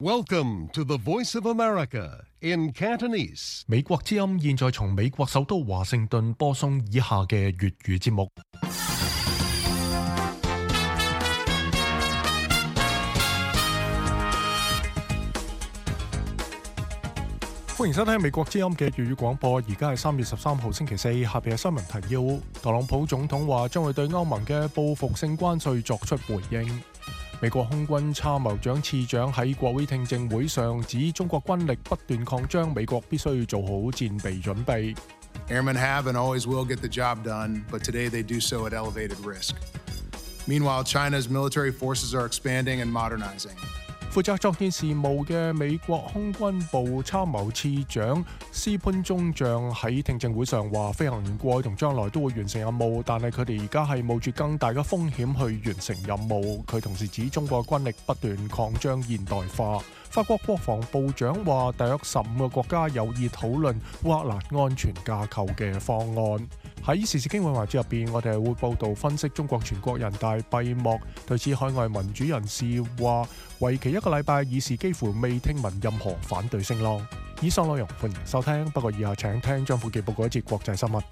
Welcome to the Voice of America in Cantonese. 美國之音現在從美國首都華盛頓播送以下嘅粵語節目。歡迎收聽美國之音嘅粵語廣播，而家係3月13號星期四，下邊嘅新聞提要。特朗普總統話將會對歐盟嘅報復性關稅作出回應。美國空軍參謀長次長喺國會聽證會上指，中國軍力不斷擴張，美國必須做好戰備準備。 Airmen have and always will get the job done, but today they do so at elevated risk. Meanwhile, China's military forces are expanding and modernizing. 負責作戰事務嘅美國空軍部參謀次長斯潘中將喺聽證會上話，飛行員過去同將來都會完成任務，但係佢哋而家係冒住更大嘅風險去完成任務。佢同時指中國軍力不斷擴張現代化。法國國防部長話，大約15個國家有意討論烏克蘭安全架構嘅方案。喺時事經緯環節入邊，我哋會報導分析中國全國人大閉幕。對此，海外民主人士話，為期1個禮拜，議事幾乎未聽聞任何反對聲浪。以上內容歡迎收聽，不過以下請聽張富傑報告一節國際新聞。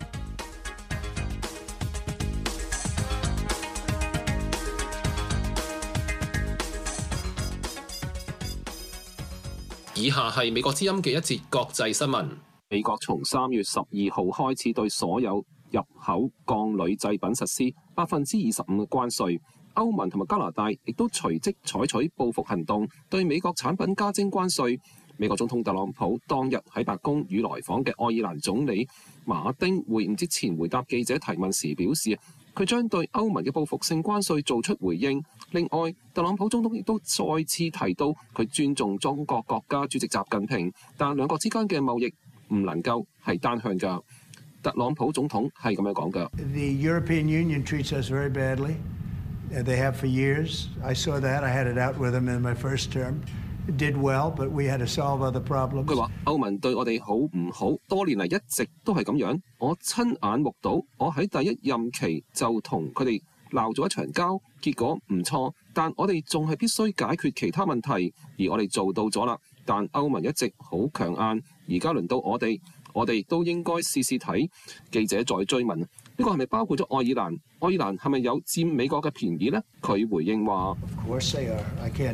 以下係美國之音嘅一節國際新聞。美國從3月12號開始對所有入口鋼鋁製品實施25%嘅關稅。歐盟同埋加拿大亦都隨即採取報復行動，對美國產品加徵關稅。美國總統特朗普當日喺白宮與來訪嘅愛爾蘭總理馬丁會晤之前，回答記者提問時表示，佢將對歐盟嘅報復性關稅做出回應。另外，特朗普總統亦都再次提到佢尊重中國國家主席習近平，但兩國之間嘅貿易唔能夠係單向㗎。特朗普總統係咁樣講㗎。 The European Union treats us very badly. They have for years. I saw that. I had it out with them in my first term. It did well, but we had to solve other problems. 佢話歐盟對我哋好唔好，多年嚟一直都係咁樣。我親眼目睹，我喺第一任期就同佢哋鬧咗一場交，結果唔錯，但我哋仲係必須解決其他問題，而我哋做到咗啦。但歐盟一直好強硬，而家輪到我哋都應該試試睇。記者再追問，呢個係咪包括咗愛爾蘭？愛爾蘭係咪有佔美國嘅便宜呢？佢回應話 Of course they are. I can't,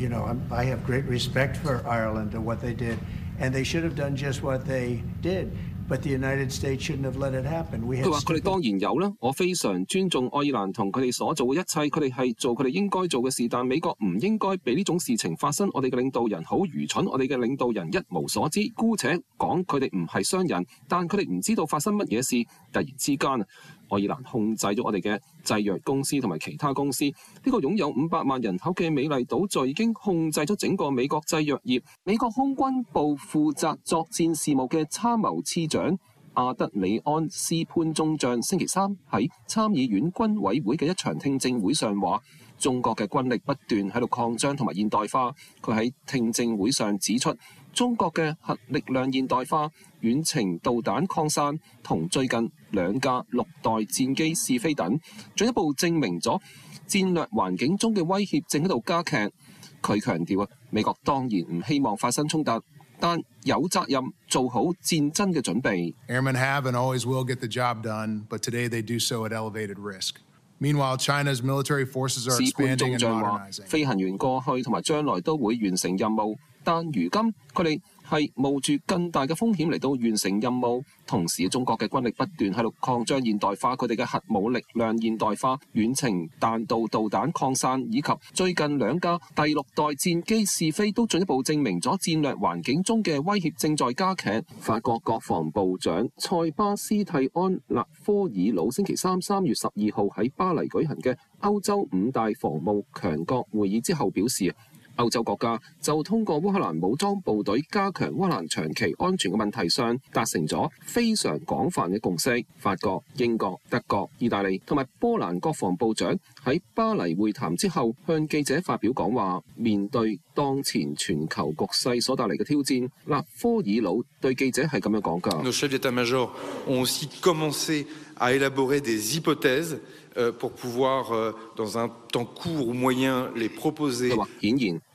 I have great respect for Ireland and what they did, and they should have done just what they did. But the United States shouldn't have let it happen. 佢話：佢哋當然有啦，我非常尊重愛爾蘭同佢哋所做嘅一切，佢哋係做佢哋應該做嘅事，但美國唔應該俾呢種事情發生。我哋嘅領導人好愚蠢，我哋嘅領導人一無所知。姑且講佢哋唔係商人，但佢哋唔知道發生乜嘢事。突然之間，愛爾蘭控制咗我哋嘅製藥公司同埋其他公司。呢個擁有500萬人口嘅美麗島就已經控制咗整個美國製藥業。美國空軍部負責作戰事務嘅參謀次長阿德里安斯潘中將星期三喺參議院軍委會嘅一場聽證會上話，中國嘅軍力不斷喺度擴張同埋現代化。佢喺聽證會上指出，中國嘅核力量現代化、遠程導彈擴散同最近2架6代戰機試飛等，進一步證明咗戰略環境中嘅威脅正喺度加劇。佢強調美國當然唔希望發生衝突，但有責任做好戰爭嘅準備。 Airmen have and always will get the job done, but today they do so at elevated risk. Meanwhile, China's military forces are expanding and modernizing. 飛行員過去同埋將來都會完成任務，但如今佢哋係冒住更大嘅風險嚟到完成任務。同時，中國嘅軍力不斷喺度擴張現代化，佢哋嘅核武力量現代化、遠程彈道導彈擴散，以及最近2架第6代戰機試飛，都進一步證明咗戰略環境中嘅威脅正在加劇。法國國防部長塞巴斯蒂安勒科爾魯星期三3月12號喺巴黎舉行嘅歐洲5大防務強國會議之後表示，歐洲國家就通過烏克蘭武裝部隊加強烏克蘭長期安全嘅問題上達成咗非常廣泛嘅共識。法國、英國、德國、意大利同埋波蘭國防部長喺巴黎會談之後向記者發表講話，面對當前全球局勢所帶嚟嘅挑戰，勒科爾魯對記者係咁樣講㗎。 Nos chefs d'état-major ont aussi commencé à élaborer des hypothèses pour pouvoir dans un temps court ou moyen les proposer。 佢話顯然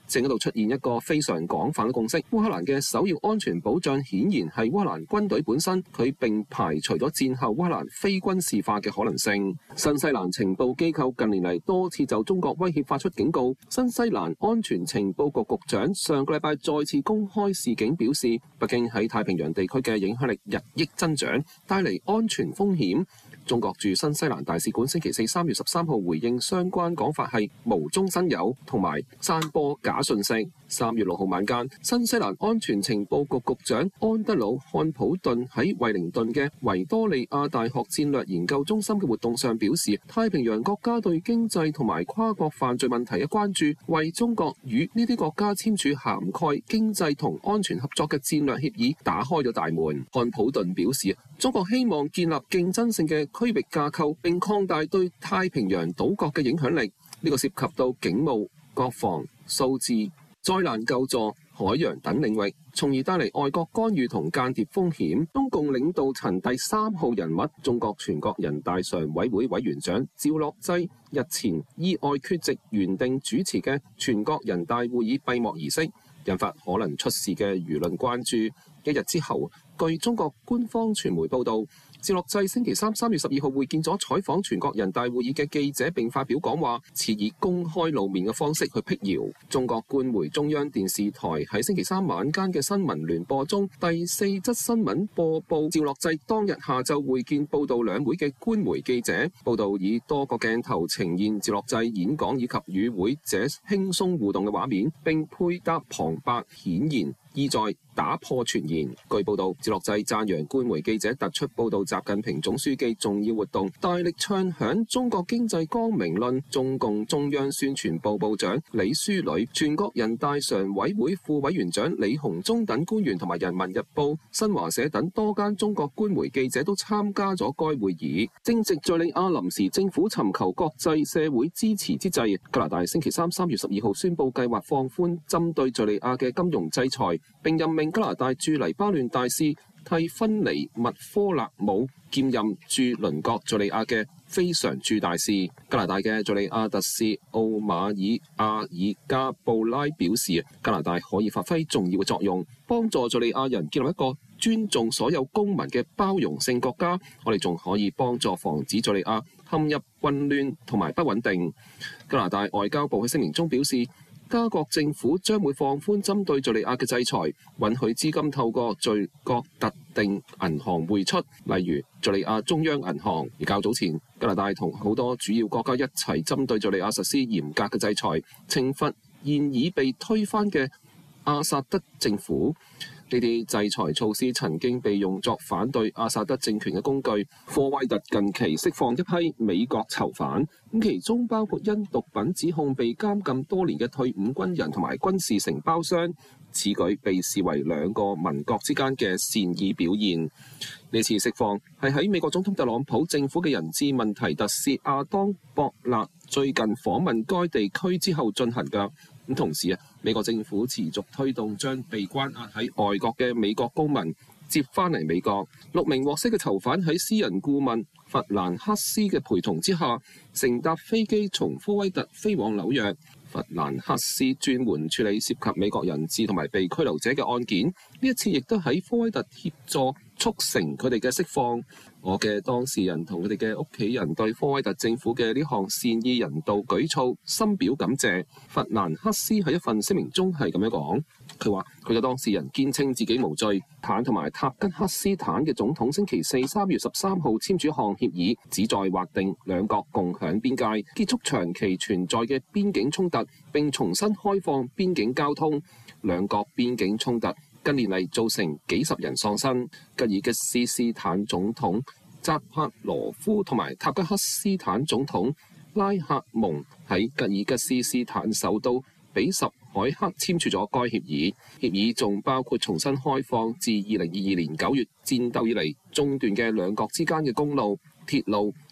正喺度出現一個非常廣泛嘅共識。烏克蘭嘅首要安全保障顯然係烏克蘭軍隊本身，佢並排除咗戰後烏克蘭非軍事化嘅可能性。新西蘭情報機構近年嚟多次就中國威脅發出警告。新西蘭安全情報局局長上個禮拜再次公開示警，表示北京喺太平洋地區嘅影響力日益增長，帶嚟安全風險。中國駐新西蘭大使館星期四3月13號回應相關講法係無中生有同埋散播假訊息。3月6號晚間，新西蘭安全情報局局長安德魯漢普頓喺惠靈頓嘅維多利亞大學戰略研究中心嘅活動上表示，太平洋國家對經濟同埋跨國犯罪問題嘅關注，為中國與呢啲國家簽署涵蓋經濟同安全合作嘅戰略協議打開咗大門。漢普頓表示，中國希望建立競爭性嘅區域架構，並擴大對太平洋島國嘅影響力。呢個涉及到警務、國防、數字、災難救助、海洋等領域，從而帶嚟外國干預同間諜風險。中共領導層第3號人物、中國全國人大常委會委員長趙樂際日前意外缺席原定主持嘅全國人大會議閉幕儀式，引發可能出事嘅輿論關注。一日之後，據中國官方傳媒報導，趙樂際星期三3月12號會見咗採訪全國人大會議嘅記者，並發表講話，似以公開露面嘅方式去辟謠。中國官媒中央電視台喺星期三晚間嘅新聞聯播中，第4則新聞播報趙樂際當日下晝會見報導兩會嘅官媒記者。報導以多個鏡頭呈現趙樂際演講以及與會者輕鬆互動嘅畫面，並配搭旁白，顯然意在打破傳言。據報道，趙樂際讚揚官媒記者突出報導習近平總書記重要活動，大力唱響中國經濟光明論。中共中央宣傳部部長李書磊、全國人大常委會副委員長李鴻忠等官員同埋人民日報、新華社等多間中國官媒記者都參加咗該會議。正值敘利亞臨時政府尋求國際社會支持之際，加拿大星期三3月12號宣布計劃放寬針對敘利亞嘅金融制裁，並任命加拿大駐黎巴嫩大使蒂芬尼麥科勒姆兼任駐鄰國敘利亞嘅非常駐大使。加拿大嘅敘利亞特使奧馬爾阿爾加布拉表示，加拿大可以發揮重要嘅作用，幫助敘利亞人建立一個尊重所有公民嘅包容性國家。我哋仲可以幫助防止敘利亞陷入混亂同埋不穩定。加拿大外交部喺聲明中表示，加國政府將會放寬針對敘利亞嘅制裁，允許資金透過敘國特定銀行匯出，例如敘利亞中央銀行。而較早前，加拿大同好多主要國家一齊針對敘利亞實施嚴格嘅制裁，懲罰現已被推翻嘅阿薩德政府。呢啲制裁措施曾經被用作反對阿薩德政權嘅工具。科威特近期釋放一批美國囚犯，咁其中包括因毒品指控被監禁多年嘅退伍軍人同埋軍事承包商。此舉被視為兩個民國之間嘅善意表現。呢次釋放係喺美國總統特朗普政府嘅人質問題特使亞當博納最近訪問該地區之後進行㗎。咁同時美國政府持續推動將被關押喺外國嘅美國公民接返嚟美國。6名獲釋嘅囚犯喺私人顧問弗蘭克斯嘅陪同之下，乘搭飛機從科威特飛往紐約。弗蘭克斯專門處理涉及美國人質同埋被拘留者嘅案件，呢一次亦都喺科威特協助促成佢哋嘅釋放。我嘅當事人同佢哋嘅屋企人對科威特政府嘅呢項善意人道舉措深表感謝。弗蘭克斯喺一份聲明中係咁樣講，佢話佢嘅當事人堅稱自己無罪。坦同埋塔吉克斯坦嘅總統星期四3月13號簽署一項協議，旨在劃定兩國共享邊界，結束長期存在嘅邊境衝突，並重新開放邊境交通。兩國邊境衝突近年嚟造成幾十人喪生。吉爾吉斯斯坦總統扎帕羅夫同埋塔吉克斯坦總統拉赫蒙喺吉爾吉斯斯坦首都比什凱克簽署咗該協議。協議仲包括重新開放自2022年9月戰鬥以嚟中斷嘅兩國之間嘅公路、鐵路、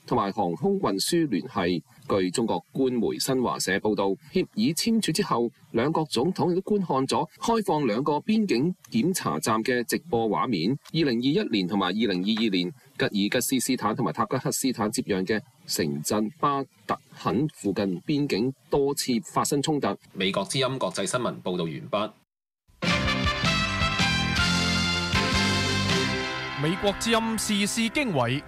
同埋航空運輸聯繫。據中國官媒新華社報道，協議簽署之後，兩國總統亦都觀看咗開放兩個邊境檢查站嘅直播畫面。2021年同埋2022年，吉爾吉斯斯坦同埋塔吉克斯坦接壤嘅城鎮巴特肯附近邊境多次發生衝突。美國之音國際新聞報道完畢。 美國之音時事經緯。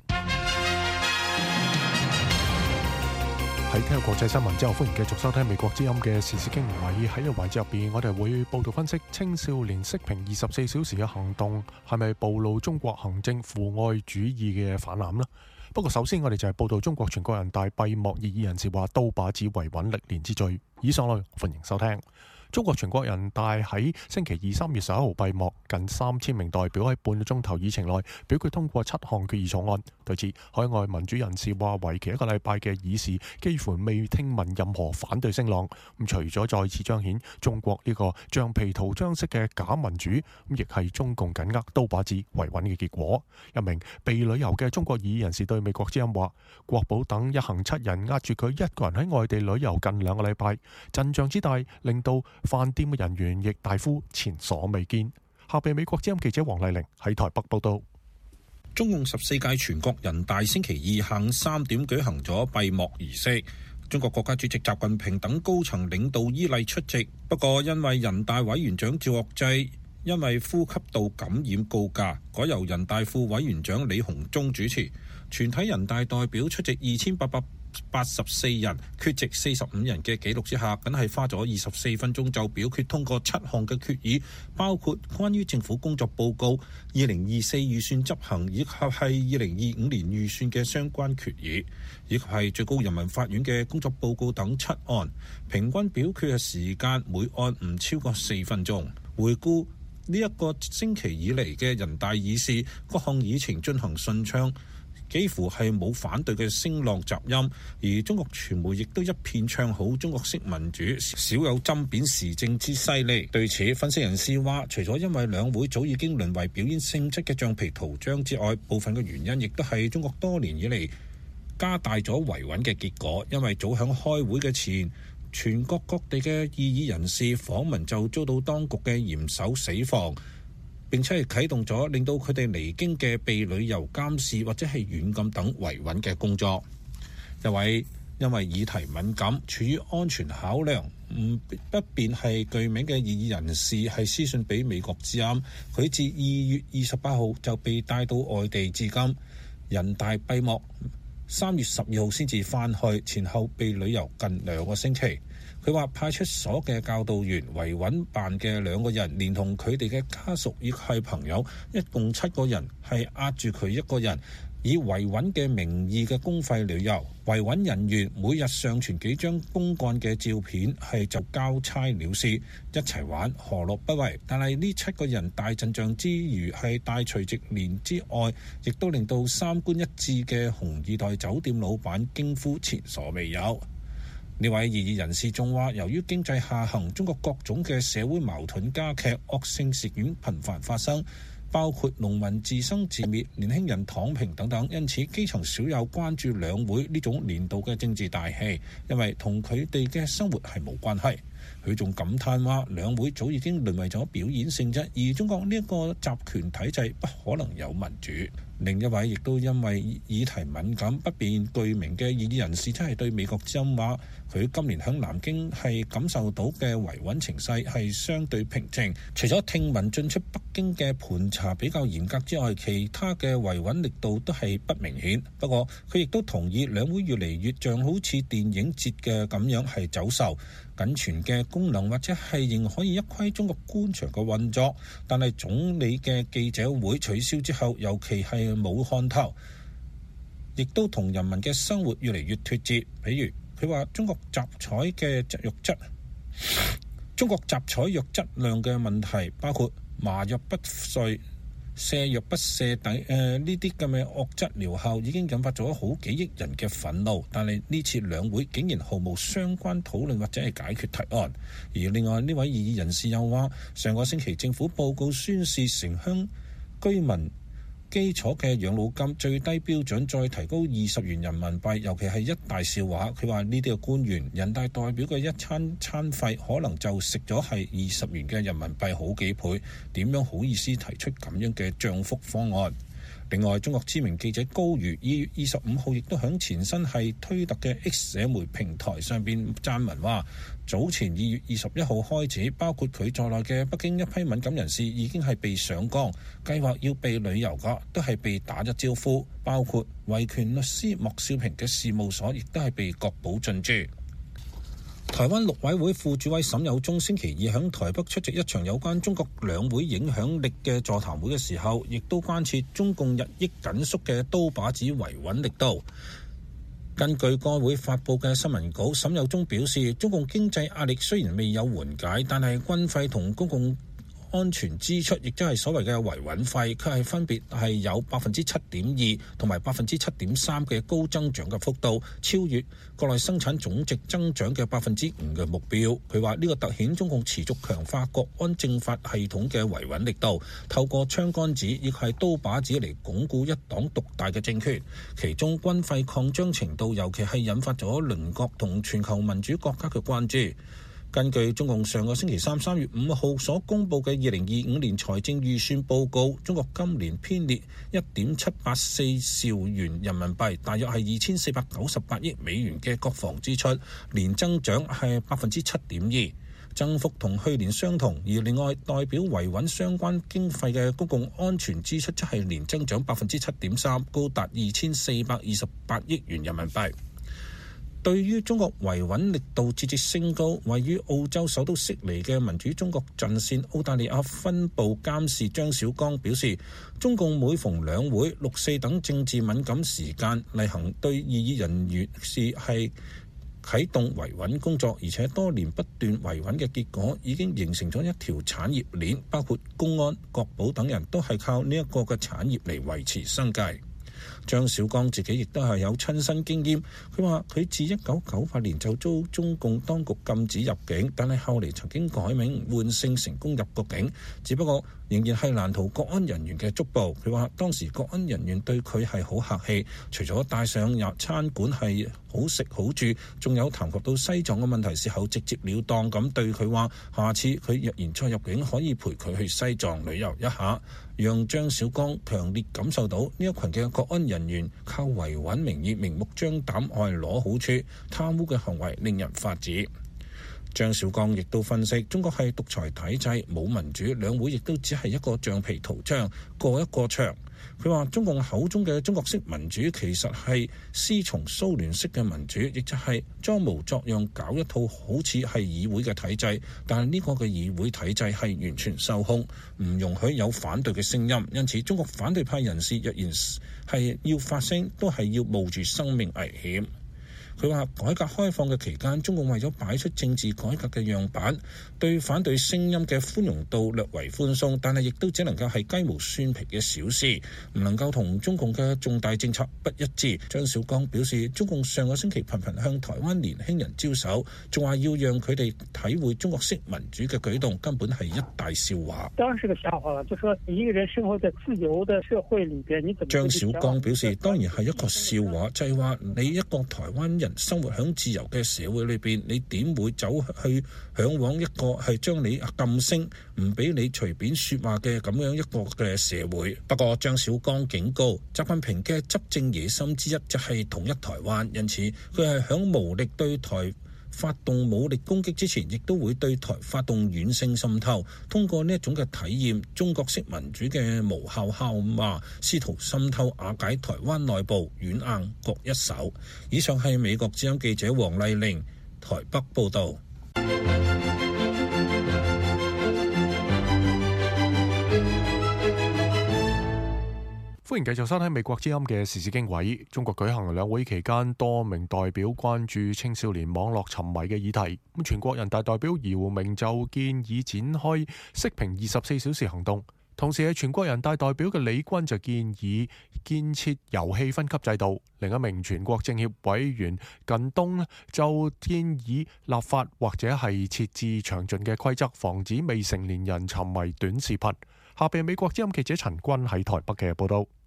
喺聽到國際新聞之後，歡迎繼續收聽美國之音嘅時事經緯。喺呢個環節入邊，我哋會報道分析青少年息屏24小時嘅行動係咪暴露中國行政父愛主義嘅氾濫呢？不過首先我哋就係報道中國全國人大閉幕，異議人士話刀把子維穩歷年之最。以上內容歡迎收聽。中國全國人大喺星期二3月11號閉幕，近3000名代表喺半個鐘頭議程內表決通過7項決議草案。對此，海外民主人士話，為期1個禮拜嘅議事幾乎未聽聞任何反對聲浪。除咗再次彰顯中國呢個橡皮圖章式嘅假民主，亦係中共緊握刀把子維穩嘅結果。一名被旅遊嘅中國異議人士對美國之音話，國保等一行7人壓住佢一個人喺外地旅遊近2個禮拜，陣仗之大令到飯店嘅人員亦大呼前所未見。下邊美國之音記者黃麗玲喺台北報道。 中共14屆全國人大星期二下午3點舉行咗閉幕儀式，中國國家主席習近平等高層領導依例出席。不過因為人大委員長趙樂際因為呼吸道感染告假，改由人大副委員長李鴻忠主持。全體人大代表出席2884人，缺席45人嘅紀錄之下，僅係花咗24分鐘就表決通過7項嘅決議，包括關於政府工作報告、2024預算執行以及係2025年預算嘅相關決議，以及係最高人民法院嘅工作報告等7案。平均表決嘅時間每案唔超過4分鐘。回顧呢一個星期以嚟嘅人大議事，各項議程進行順暢，幾乎係冇反對嘅聲浪雜音，而中國傳媒亦都一片唱好中國式民主，少有針砭時政之犀利。對此，分析人士話，除咗因為兩會早已經淪為表演性質嘅橡皮圖章之外，部分嘅原因亦都係中國多年以嚟加大咗維穩嘅結果。因為早響開會嘅前，全國各地嘅異議人士訪問就遭到當局嘅嚴守死防，並且係啟動咗令到佢哋離京嘅被旅遊監視或者係軟禁等維穩嘅工作。一位因為議題敏感、處於安全考量不便係具名嘅異議人士係私信俾美國之音，佢自2月28號就被帶到外地至今。人大閉幕3月12號先至返去，前後被旅遊近2個星期。佢話派出所嘅教導員、維穩辦嘅2個人，連同佢哋嘅家屬亦係朋友，一共7個人，係壓住佢一個人，以維穩嘅名義嘅公費旅遊。維穩人員每日上傳幾張公幹嘅照片，係就交差了事，一齊玩何樂不為？但係呢7個人大陣仗之餘，係大除夕年之外，亦都令到三觀一致嘅紅二代酒店老闆驚呼前所未有。呢位異議人士仲話，由於經濟下行，中國各種嘅社會矛盾加劇，惡性事件頻繁發生，包括農民自生自滅、年輕人躺平等等，因此基層少有關注兩會呢種年度嘅政治大戲，因為同佢哋嘅生活係冇關係。佢仲感嘆話，兩會早已經淪為咗表演性質，而中國呢一個集權體制不可能有民主。另一位亦都因為議題敏感不便具名嘅異議人士，真係對美國之音話，佢今年喺南京係感受到嘅維穩情勢係相對平靜，除咗聽聞進出北京嘅盤查比較嚴格之外，其他嘅維穩力度都係不明顯。不過佢亦都同意兩會越嚟越像好似電影節嘅咁樣係走秀，僅存嘅功能或者係仍可以一窺中國官場嘅運作，但係總理嘅記者會取消之後，尤其係冇看頭，亦都同人民嘅生活越嚟越脫節。譬如佢話中國集採嘅藥質，中國集採藥質量嘅問題，包括麻藥不遂、瀉藥不瀉等呢啲咁嘅惡質療效，已經引發咗好幾億人嘅憤怒。但係呢次兩會竟然毫無相關討論或者係解決提案。而另外呢位異議人士又話，上個星期政府報告宣示城鄉居民基礎嘅養老金最低標準再提高20元人民幣，尤其係一大笑話。佢話呢啲嘅官員、人大代表嘅一餐費可能就食咗係20元嘅人民幣好幾倍，點樣好意思提出咁樣嘅漲幅方案？另外，中國知名記者高瑜2月25號亦都響前身係推特嘅 X 社媒平台上邊撰文話，早前2月21號開始，包括佢在內嘅北京一批敏感人士已經係被上綱，計劃要被旅遊嘅都係被打咗招呼，包括維權律師莫少平嘅事務所亦都係被確保進駐。台灣陸委會副主委沈有忠星期二喺台北出席一場有關中國兩會影響力嘅座談會嘅時候，亦都關切中共日益緊縮嘅刀把子維穩力度。根據該會發佈嘅新聞稿，沈有忠表示，中共經濟壓力雖然未有緩解，但係軍費同公共安全支出，亦即係所謂嘅維穩費，卻係分別係有7.2%同埋7.3%嘅高增長嘅幅度，超越國內生產總值增長嘅5%嘅目標。佢話呢個凸顯中共持續強化國安政法系統嘅維穩力度，透過槍桿子亦係刀把子嚟鞏固一黨獨大嘅政權。其中軍費擴張程度，尤其係引發咗鄰國同全球民主國家嘅關注。根據中共上個星期3月5號所公布嘅2025年財政預算報告，中國今年編列1.784兆元人民幣，大約係2498億美元嘅國防支出，年增長係7.2%，增幅同去年相同。而另外代表維穩相關經費嘅公共安全支出則係年增長7.3%，高達2428億元人民幣。對於中國維穩力度節節升高，位於澳洲首都悉尼嘅民主中國陣線澳大利亞分部監事張小剛表示，中共每逢兩會、6、4等政治敏感時間，例行對異議人員是係啟動維穩工作，而且多年不斷維穩嘅結果已經形成咗一條產業鏈，包括公安、國保等人都係靠呢一個嘅產業嚟維持生計。張小剛自己亦都係有親身經驗，佢話佢自1998年就遭中共當局禁止入境，但係後嚟曾經改名換姓成功入國境，只不過仍然係難逃國安人員嘅捉捕。佢話當時國安人員對佢係好客氣，除咗帶上入餐館係好食好住，仲有談及到西藏嘅問題時候直接了當咁對佢話，下次佢若然再入境可以陪佢去西藏旅遊一下，讓張小剛強烈感受到呢一群嘅國安人員靠維穩名義明目張膽愛攞好處，貪污嘅行為令人髮指。張小剛亦都分析，中國係獨裁體制，冇民主，兩會亦都只係一個橡皮圖章，過一個場。佢話中共口中嘅中國式民主其實係師從蘇聯式嘅民主，亦就係裝模作樣搞一套好似係議會嘅體制，但係呢個嘅議會體制係完全受控，唔容許有反對嘅聲音，因此中國反對派人士若然係要發聲，都係要冒住生命危險。佢話改革開放嘅期間，中共為咗擺出政治改革嘅樣板，對反對聲音嘅寬容度略為寬鬆，但係亦都只能夠係雞毛蒜皮嘅小事，唔能夠同中共嘅重大政策不一致。張小剛表示，中共上個星期頻頻向台灣年輕人招手，仲話要讓佢哋體會中國式民主嘅舉動，根本係一大笑話。 當然是個笑話啦，就說一個人生活在自由的社會裏邊，你怎麼？ 張小剛表示，當然係一個笑話，就係話你一個台灣人生活喺自由嘅社會裏邊，你點會走去嚮往一個係將你禁聲，唔俾你隨便說話嘅咁樣一個嘅社會？不過張小剛警告，習近平嘅執政野心之一就係統一台灣，因此佢係響無力對台發動武力攻擊之前，亦都會對台發動軟性滲透，通過呢一種嘅體驗中國式民主嘅無效號碼，試圖滲透瓦解台灣內部，軟硬各一手。以上係美國之音記者黃麗玲台北報道。 歡迎繼續收睇美國之音嘅時事經緯。中國舉行兩會期間，多名代表關注青少年網絡沉迷嘅議題。全國人大代表姚明就建議展開息屏24小時行動。同時係全國人大代表嘅李軍就建議建設遊戲分級制度。另一名全國政協委員靳東就建議立法或者係設置詳盡嘅規則，防止未成年人沉迷短視頻。下邊美國之音記者陳君喺台北嘅報道。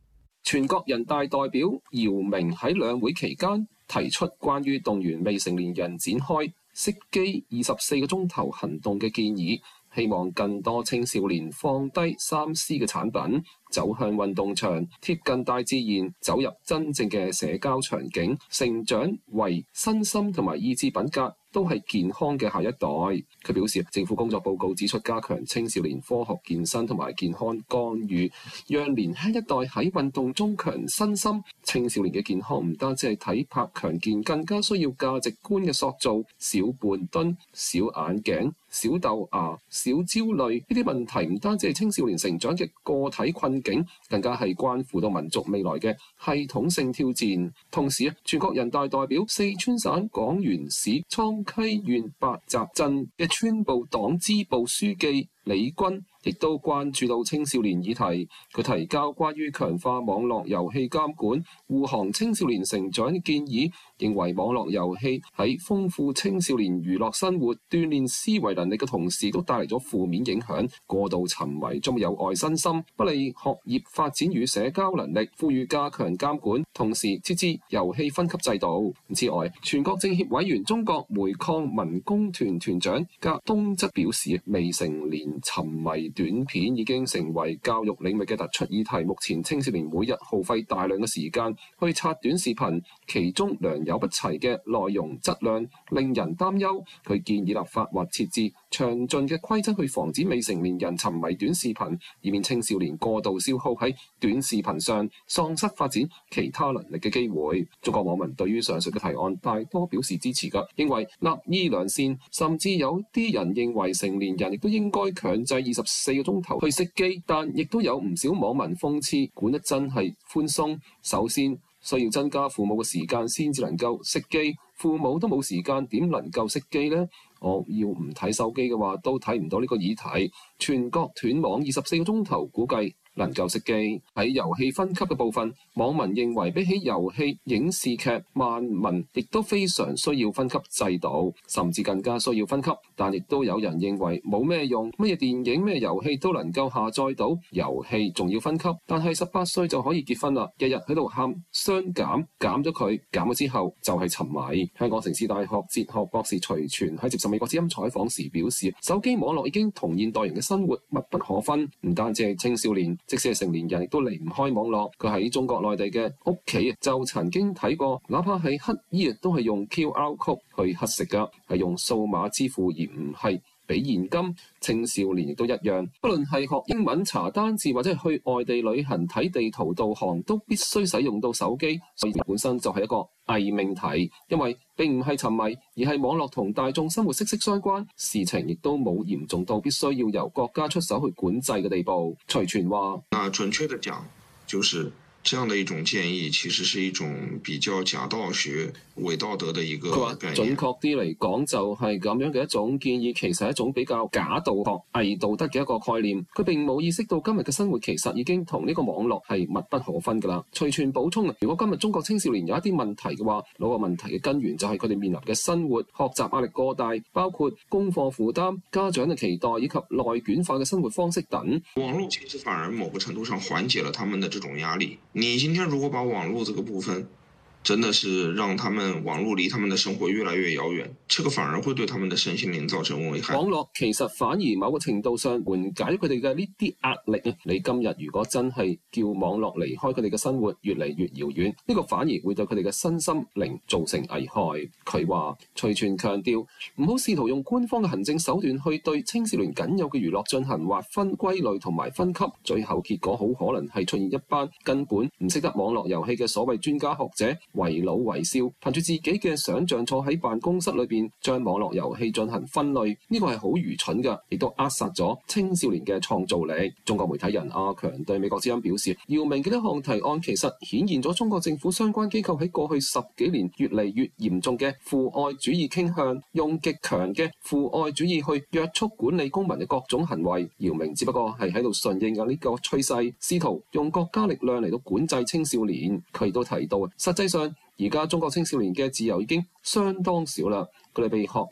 全國人大代表姚明喺兩會期間提出關於動員未成年人展開熄機24個鐘頭行動嘅建議，希望更多青少年放低3C 嘅產品，走向運動場，貼近大自然，走入真正嘅社交場景，成長為身心同埋意志品格都係健康嘅下一代。佢表示，政府工作報告指出，加強青少年科學健身同埋健康干預，讓年輕一代喺運動中強身心。青少年嘅健康唔單止係體魄強健，更加需要價值觀嘅塑造。小半蹲、小眼鏡、小豆芽、小焦慮呢啲問題唔單止係青少年成長嘅個體困境，更加係關乎到民族未來嘅系統性挑戰。同時，全國人大代表四川省廣元市蒼溪縣白澤鎮嘅村部黨支部書記李軍亦都關注到青少年議題，佢提交關於強化網絡遊戲監管、護航青少年成長嘅建議，認為網絡遊戲喺豐富青少年娛樂生活、鍛鍊思維能力嘅同時，都帶嚟咗負面影響。過度沉迷將會有礙身心，不利學業發展與社交能力。呼籲加強監管，同時設置遊戲分級制度。此外，全國政協委員、中國煤礦民工團團長格東則表示，未成年沉迷短片已經成為教育領域嘅突出議題。目前青少年每日耗費大量嘅時間去刷短視頻，其中良莠不齊嘅內容質量令人擔憂。佢建議立法或設置詳盡嘅規則去防止未成年人沉迷短視頻，以免青少年過度消耗喺短視頻上，喪失發展其他能力嘅機會。中國網民對於上述嘅提案大多表示支持㗎，認為立意良善，甚至有啲人認為成年人亦都應該強制24個鐘頭去熄機，但亦都有唔少網民諷刺管得真係寬鬆。首先需要增加父母嘅時間先至能夠熄機，父母都冇時間點能夠熄機呢？我要唔睇手機嘅話，都睇唔到呢個議題。全國斷網24個鐘頭，估計能夠熄機。喺遊戲分級嘅部分，網民認為比起遊戲、影視劇、漫文，亦都非常需要分級制度，甚至更加需要分級。但亦都有人認為冇咩用，乜嘢電影、咩遊戲都能夠下載到，遊戲仲要分級。但係18歲就可以結婚啦，日日喺度喊雙減，減咗佢，減咗之後就係沉迷。香港城市大學哲學博士徐全喺接受美國之音採訪時表示，手機網絡已經同現代人嘅生活密不可分，唔單止係青少年，即使係成年人亦都離唔開網絡。佢喺中國內地嘅屋企就曾經睇過，哪怕係乞衣都係用 QR code 去乞食㗎，係用數碼支付而唔係俾現金。青少年亦都一樣，不論係學英文、查單字或者係去外地旅行睇地圖導航，都必須使用到手機。所以本身就係一個偽命題，因為並唔係沉迷，而係網絡同大眾生活息息相關，事情亦都冇嚴重到必須要由國家出手去管制嘅地步。徐全話： 準確地講，就是這樣的一種建議，其實是一種比較假道學、偽道德的一個概念。 準確啲嚟講，就係咁樣嘅一種建議，其實係一種比較假道學、偽道德嘅一個概念。佢並冇意識到今日嘅生活其實已經同呢個網絡係密不可分㗎啦。徐全補充啊，如果今日中國青少年有一啲問題嘅話，攞個問題嘅根源就係佢哋面臨嘅生活、學習壓力過大，包括功課負擔、家長嘅期待以及內卷化嘅生活方式等。 網絡其實反而某個程度上緩解了他們的這種壓力。你今天如果把網絡這個部分真的是讓他們網絡離他們的生活越來越遙遠，這個反而會對他們的身心靈造成危害。 網絡其實反而某個程度上緩解佢哋嘅呢啲壓力啊！你今日如果真係叫網絡離開佢哋嘅生活越嚟越遙遠，呢個反而會對佢哋嘅身心靈造成危害。佢話徐全強調，唔好試圖用官方嘅行政手段去對青少年僅有嘅娛樂進行劃分歸類同埋分級，最後結果好可能係出現一班根本唔識得網絡遊戲嘅所謂專家學者，為老為少，憑住自己嘅想像坐喺辦公室裏邊，將網絡遊戲進行分類，呢個係好愚蠢嘅，亦都扼殺咗青少年嘅創造力。中國媒體人阿強對美國之音表示，姚明嘅呢項提案其實顯現咗中國政府相關機構喺過去10幾年越嚟越嚴重嘅父愛主義傾向，用極強嘅父愛主義去約束管理公民嘅各種行為。姚明只不過係喺度順應緊呢個趨勢，試圖用國家力量嚟到管制青少年。佢亦都提到，實際上而家中國青少年嘅自由已經相當少啦，佢哋被學業、學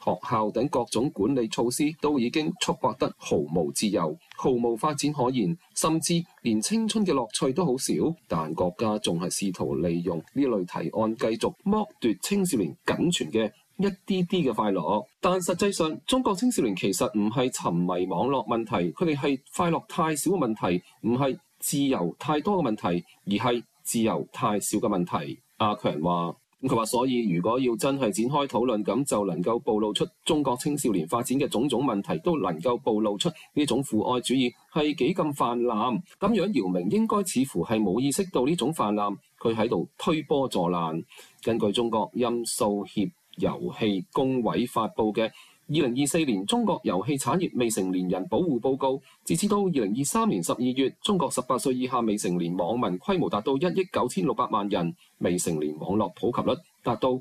學校等各種管理措施都已經束縛得毫無自由，毫無發展可言，甚至連青春嘅樂趣都好少。但國家仲係試圖利用呢類提案繼續剝奪青少年僅存嘅一啲啲嘅快樂。但實際上，中國青少年其實唔係沉迷網絡問題，佢哋係快樂太少嘅問題，唔係自由太多嘅問題，而係自由太少嘅問題。阿強話。佢話：所以如果要真係展開討論，咁就能夠暴露出中國青少年發展嘅種種問題，都能夠暴露出呢種父愛主義係幾咁泛濫。咁樣姚明應該似乎係冇意識到呢種泛濫，佢喺度推波助瀾。根據中國音數協遊戲工委發布嘅2024年中國遊戲產業未成年人保護報告，截至到2023年12月，中國18歲以下未成年網民規模達到1億9600萬人，未成年網絡普及率達到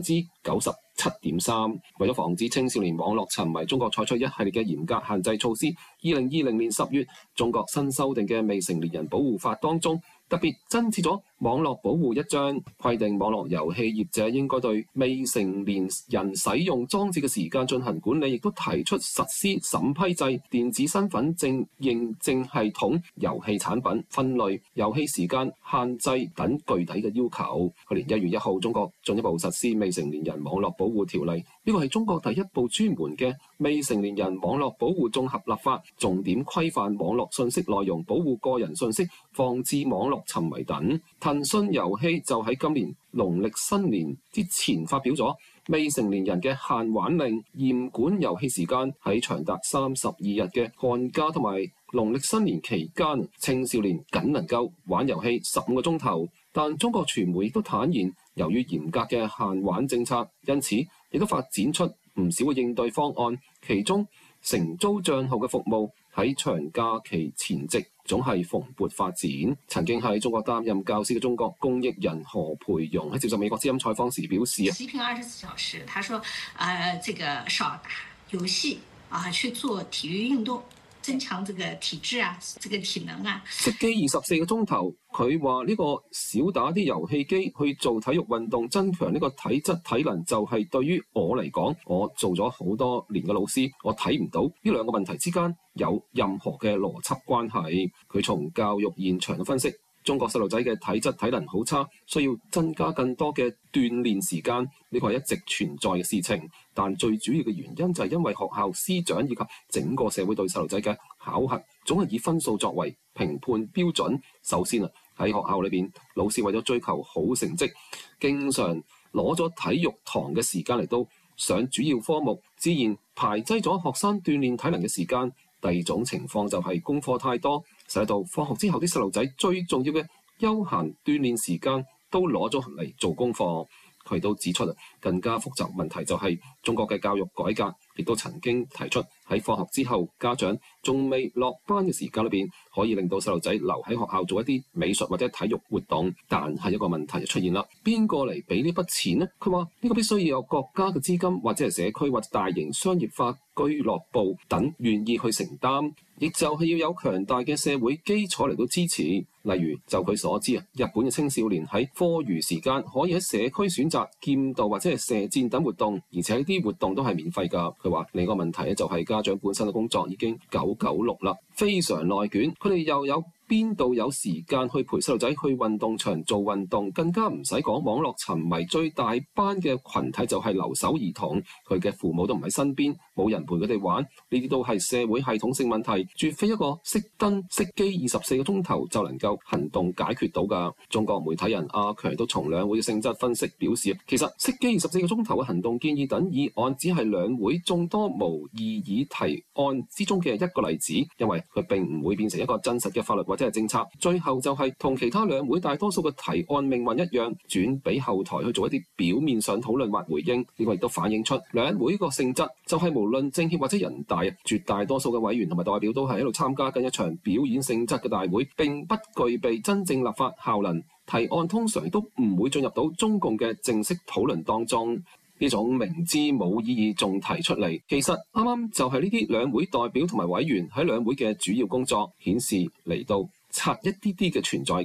97.3%。為咗防止青少年網絡沉迷，中國採取一系列嘅嚴格限制措施。2020年10月，中國新修訂嘅未成年人保護法當中，特別增設咗網絡保護一章，規定網絡遊戲業者應該對未成年人使用裝置嘅時間進行管理，亦都提出實施審批制、電子身份證認證系統、遊戲產品分類、遊戲時間限制等具體嘅要求。去年1月1號，中國進一步實施未成年人網絡保護條例，呢個係中國第一部專門嘅未成年人網絡保護綜合立法，重點規範網絡信息內容、保護個人信息、防治網絡沉迷等。騰訊遊戲就喺今年農曆新年之前發表咗未成年人嘅限玩令，嚴管遊戲時間。喺長達32日嘅寒假同埋農曆新年期間，青少年僅能夠玩遊戲15個鐘頭。但中國傳媒亦都坦言，由於嚴格嘅限玩政策，因此亦都發展出唔少嘅應對方案，其中承租帳號嘅服務喺長假期前夕總係蓬勃發展。曾經喺中國擔任教師嘅中國公益人何培榮喺接受美國之音採訪時表示： 習近平24小時，他說這個少打遊戲去做體育運動，增強這個體質啊，這個體能啊。 熄機24個鐘頭，佢話呢個少打啲遊戲機去做體育運動，增強呢個體質體能，就係對於我嚟講，我做咗好多年嘅老師，我睇唔到呢兩個問題之間有任何嘅邏輯關係。佢從教育現場嘅分析，中國細路仔嘅體質體能好差，需要增加更多嘅鍛鍊時間，呢個係一直存在嘅事情。但最主要嘅原因就係因為學校師長以及整個社會對細路仔嘅考核總係以分數作為評判標準。首先喺學校裏邊，老師為咗追求好成績，經常攞咗體育堂嘅時間嚟到上主要科目，自然排擠咗學生鍛鍊體能嘅時間。第二種情況就係功課太多，使到放學之後啲細路仔最重要嘅休閒鍛鍊時間都攞咗嚟做功課。佢都指出更加複雜問題就係中國嘅教育改革，亦都曾經提出喺放學之後家長仲未落班嘅時間裏邊，可以令到細路仔留喺學校做一啲美術或者體育活動。但係一個問題就出現啦，邊個嚟俾呢筆錢呢？佢話呢個必須要有國家嘅資金，或者係社區或者大型商業化俱樂部等願意去承擔，亦就係要有強大嘅社會基礎嚟到支持。例如就佢所知日本嘅青少年喺課餘時間可以喺社區選擇劍道或者係射箭等活動，而且呢啲活動都係免費㗎。佢話另一個問題咧就係家長本身嘅工作已經996啦，非常內捲，佢哋又有邊度有時間去陪細路仔去運動場做運動？更加唔使講網絡沉迷，最大班嘅群體就係留守兒童，佢嘅父母都唔喺身邊，冇人陪佢哋玩，呢啲都係社會系統性問題，絕非一個熄燈熄機24個鐘頭就能夠行動解決到㗎。中國媒體人阿強都從兩會嘅性質分析表示，其實熄機24個鐘頭嘅行動建議等議案只係兩會眾多無異議提案之中嘅一個例子，因為佢並唔會變成一個真實嘅法律或者係政策，最後就係同其他兩會大多數嘅提案命運一樣，轉俾後台去做一啲表面上討論或回應。呢個亦都反映出兩會個性質，就係無論政協或者人大，絕大多數嘅委員同埋代表都係喺度參加緊一場表演性質嘅大會，並不具備真正立法效能。提案通常都唔會進入到中共嘅正式討論當中。呢種明知冇意義仲提出嚟，其實啱啱就係呢啲兩會代表同埋委員喺兩會嘅主要工作，顯示嚟到刷一啲啲嘅存在感，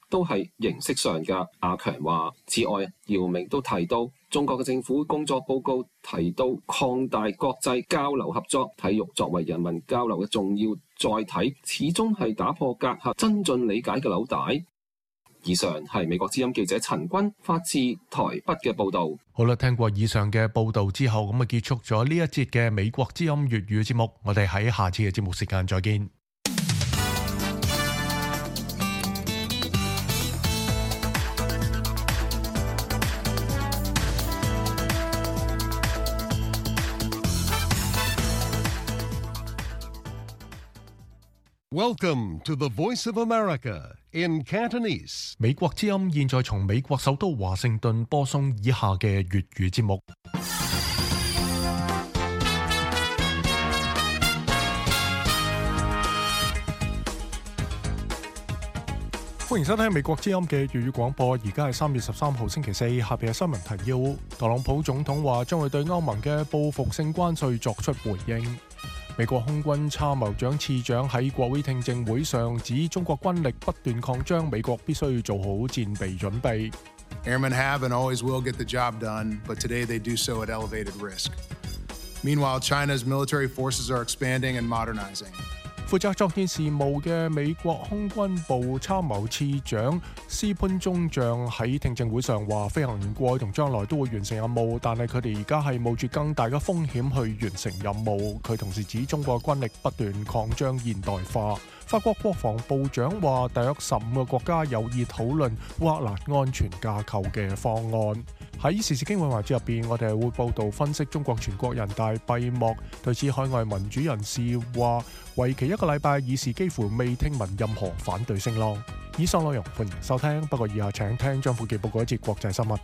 都係形式上嘅。阿強話，此外，姚明都提到中國嘅政府工作報告提到擴大國際交流合作，體育作為人民交流嘅重要載體，始終係打破隔閡、增進理解嘅紐帶。以上係美國之音記者陳君發自台北嘅報導。 好啦，聽過以上嘅報導之後，咁啊結束咗呢一節嘅美國之音粵語節目，我哋喺下次嘅節目時間再見。 Welcome to the Voice of America in Cantonese. 美國之音現在從美國首都華盛頓播送以下嘅粵語節目。歡迎收聽美國之音嘅粵語廣播，而家係3月13號星期四，下邊嘅新聞提要。特朗普總統話將會對歐盟嘅報復性關稅作出回應。美國空軍參謀長次長喺國會聽證會上指，中國軍力不斷擴張，美國必須做好戰備準備。 Airmen have and always will get the job done, but today they do so at elevated risk. Meanwhile, China's military forces are expanding and modernizing. 負責作戰事務嘅美國空軍部參謀次長斯潘中將喺聽證會上話，飛行員過去同將來都會完成任務，但係佢哋而家係冒住更大嘅風險去完成任務。佢同時指中國軍力不斷擴張現代化。法國國防部長話，大約15個國家有意討論烏克蘭安全架構嘅方案。喺時事經緯環節入邊，我哋係會報導分析中國全國人大閉幕。對此，海外民主人士話，為期1個禮拜，議事幾乎未聽聞任何反對聲浪。以上內容歡迎收聽，不過以下請聽張富傑報告一節國際新聞。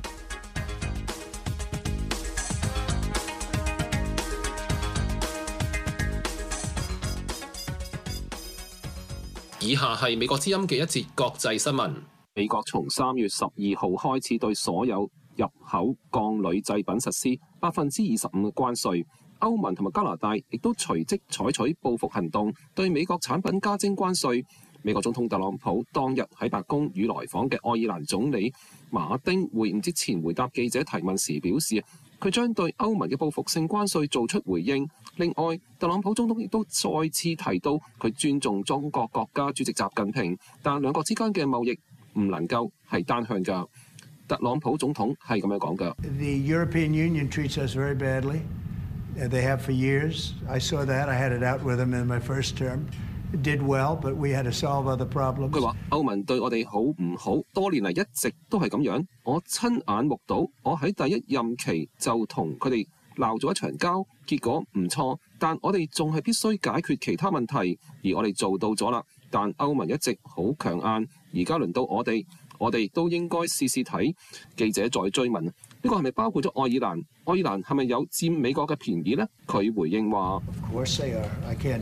以下係美國之音嘅一節國際新聞。美國從3月12號開始對所有入口鋼鋁製品實施25%嘅關稅。歐盟同埋加拿大亦都隨即採取報復行動，對美國產品加徵關稅。美國總統特朗普當日喺白宮與來訪嘅愛爾蘭總理馬丁會晤之前，回答記者提問時表示，佢將對歐盟嘅報復性關稅做出回應。另外，特朗普總統亦都再次提到佢尊重中國國家主席習近平，但兩國之間嘅貿易唔能夠係單向㗎。特朗普總統係咁樣講㗎。 The European Union treats us very badly. They have for years. I saw that. I had it out with them in my first term. It did well, but we had to solve other problems. 佢話歐盟對我哋好唔好，多年嚟一直都係咁樣。我親眼目睹，我喺第一任期就同佢哋鬧咗一場交，結果唔錯，但我哋仲係必須解決其他問題，而我哋做到咗啦。但歐盟一直好強硬，而家輪到我哋都應該試試睇。記者再追問，呢個係咪包括咗愛爾蘭？愛爾蘭係咪有佔美國嘅便宜呢？佢回應話 Of course they are. I can't,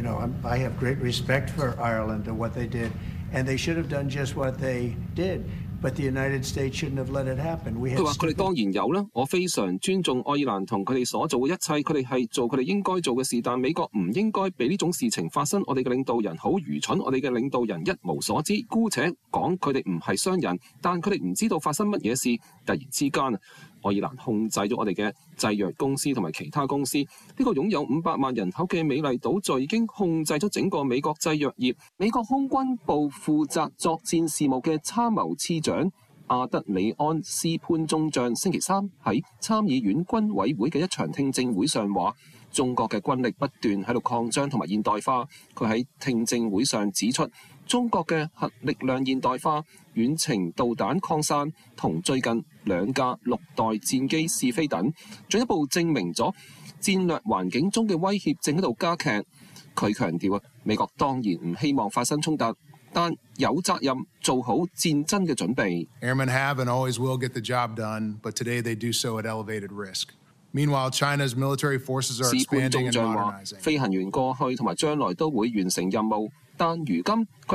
I have great respect for Ireland and what they did, and they should have done just what they did. But the United States shouldn't have let it happen. 佢話：佢哋當然有啦，我非常尊重愛爾蘭同佢哋所做嘅一切，佢哋係做佢哋應該做嘅事，但美國唔應該俾呢種事情發生。我哋嘅領導人好愚蠢，我哋嘅領導人一無所知。姑且講佢哋唔係商人，但佢哋唔知道發生乜嘢事。突然之間，愛爾蘭控制咗我哋嘅製藥公司同埋其他公司。呢個擁有500萬人口嘅美麗島就已經控制咗整個美國製藥業。美國空軍部負責作戰事務嘅參謀次長阿德里安斯潘中將星期三喺參議院軍委會嘅一場聽證會上話，中國嘅軍力不斷喺度擴張同埋現代化。佢喺聽證會上指出，中國嘅核力量現代化、遠程導彈擴散同最近2架6代戰機試飛等，進一步證明咗戰略環境中嘅威脅正喺度加劇。佢強調美國當然唔希望發生衝突，但有責任做好戰爭嘅準備。 Airmen have and always will get the job done, but today they do so at elevated risk. Meanwhile, China's military forces are expanding and modernizing. 飛行員過去同埋將來都會完成任務，但如今佢哋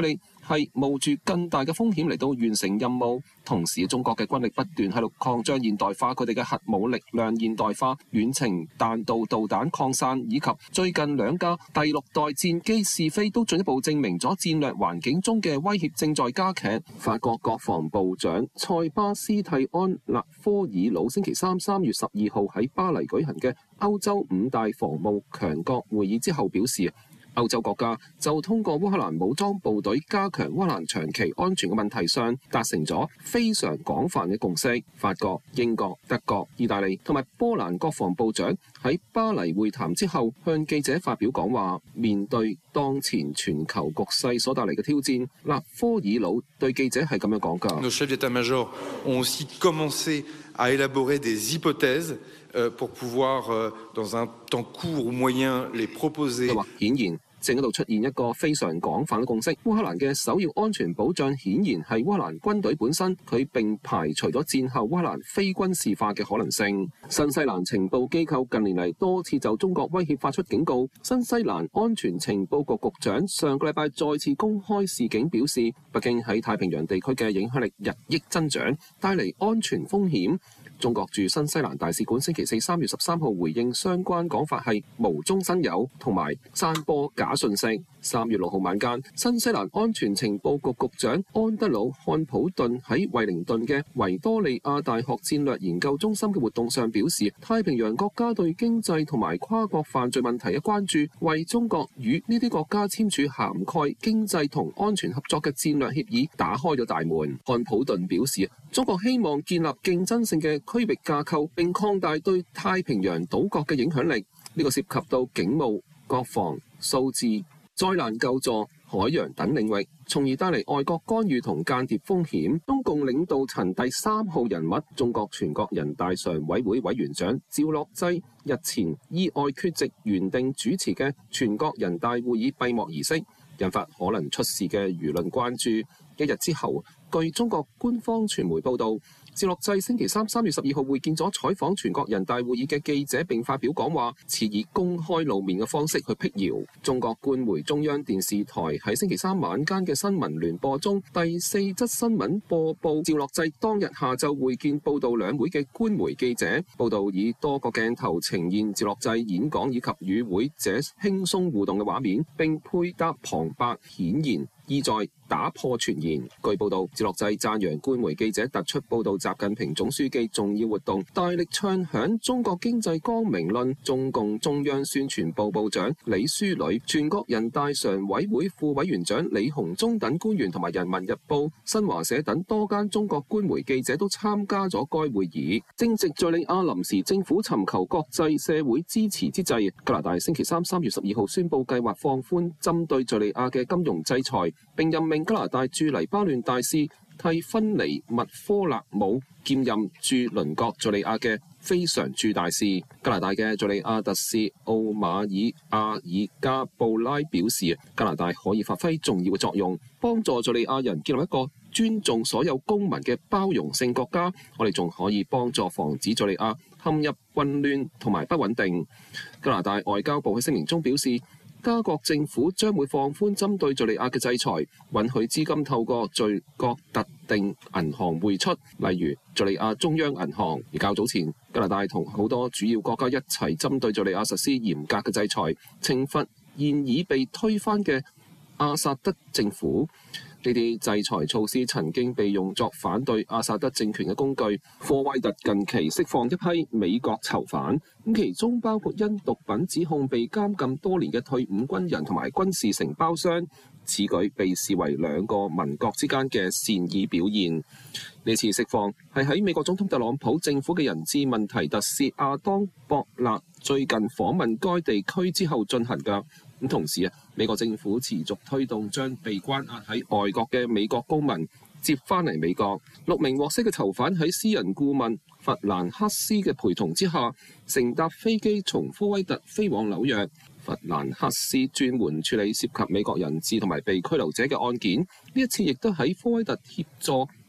係冒住更大嘅風險嚟到完成任務。同時，中國嘅軍力不斷喺度擴張現代化，佢哋嘅核武力量現代化、遠程彈道導彈擴散，以及最近2架第6代戰機試飛，都進一步證明咗戰略環境中嘅威脅正在加劇。法國國防部長塞巴斯蒂安·勒科爾魯星期三3月12號喺巴黎舉行嘅歐洲5大防務強國會議之後表示，歐洲國家就通過烏克蘭武裝部隊加強烏克蘭長期安全嘅問題上達成咗非常廣泛嘅共識。法國、英國、德國、意大利同埋波蘭國防部長喺巴黎會談之後向記者發表講話，面對當前全球局勢所帶嚟嘅挑戰，勒科爾魯對記者係咁樣講㗎。 Nos chefs d'état-major ont aussi commencé à élaborer des hypothèses pour pouvoir, dans un temps court ou moyen, les proposer。 佢話顯然正喺度出現一個非常廣泛嘅共識。烏克蘭嘅首要安全保障顯然係烏克蘭軍隊本身，佢並排除咗戰後烏克蘭非軍事化嘅可能性。新西蘭情報機構近年嚟多次就中國威脅發出警告。新西蘭安全情報局局長上個禮拜再次公開示警，表示北京喺太平洋地區嘅影響力日益增長，帶嚟安全風險。中國駐新西蘭大使館星期四3月13號回應相關講法係無中生有同埋散播假訊息。3月6號晚間，新西蘭安全情報局局長安德魯漢普頓喺惠靈頓嘅維多利亞大學戰略研究中心嘅活動上表示，太平洋國家對經濟同埋跨國犯罪問題嘅關注，為中國與呢啲國家簽署涵蓋經濟同安全合作嘅戰略協議打開咗大門。漢普頓表示，中國希望建立競爭性嘅區域架構，並擴大對太平洋島國嘅影響力。呢個涉及到警務、國防、數字、災難救助、海洋等領域，從而帶嚟外國干預同間諜風險。中共領導層第3號人物、中國全國人大常委會委員長趙樂際日前意外缺席原定主持嘅全國人大會議閉幕儀式，引發可能出事嘅輿論關注。1日之後，據中國官方傳媒報導，趙樂際星期3月12號會見咗採訪全國人大會議嘅記者，並發表講話，似以公開露面嘅方式去辟謠。中國官媒中央電視台喺星期3晚間嘅新聞聯播中，第4則新聞播報趙樂際當日下晝會見報導兩會嘅官媒記者。報導以多個鏡頭呈現趙樂際演講以及與會者輕鬆互動嘅畫面，並配搭旁白，顯然意在打破傳言。據報導，趙樂際讚揚官媒記者突出報導習近平總書記重要活動，大力唱響中國經濟光明論。中共中央宣傳部部長李書磊、全國人大常委會副委員長李鴻忠等官員同埋人民日報、新華社等多間中國官媒記者都參加咗該會議。正值敘利亞臨時政府尋求國際社會支持之際，加拿大星期3月12號宣布計劃放寬針對敘利亞嘅金融制裁，並任命加拿大駐黎巴嫩大使替芬尼麥科勒姆兼任駐鄰國敘利亞嘅非常駐大使。加拿大嘅敘利亞特使奧馬爾阿爾加布拉表示，加拿大可以發揮重要嘅作用，幫助敘利亞人建立一個尊重所有公民嘅包容性國家。我哋仲可以幫助防止敘利亞陷入混亂同埋不穩定。加拿大外交部喺聲明中表示，加國政府將會放寬針對敘利亞嘅制裁，允許資金透過敘國特定銀行匯出，例如敘利亞中央銀行。而較早前，加拿大同好多主要國家一齊針對敘利亞實施嚴格嘅制裁，懲罰現已被推翻嘅阿薩德政府。呢啲制裁措施曾經被用作反對阿薩德政權嘅工具。科威特近期釋放一批美國囚犯，咁其中包括因毒品指控被監禁多年嘅退伍軍人同埋軍事承包商。此舉被視為兩個民國之間嘅善意表現。呢次釋放係喺美國總統特朗普政府嘅人質問題特使亞當博納最近訪問該地區之後進行㗎。咁同時美國政府持續推動將被關押喺外國嘅美國公民接返嚟美國。6名獲釋嘅囚犯喺私人顧問弗蘭克斯嘅陪同之下，乘搭飛機從科威特飛往紐約。弗蘭克斯專門處理涉及美國人質同埋被拘留者嘅案件，呢一次亦都喺科威特協助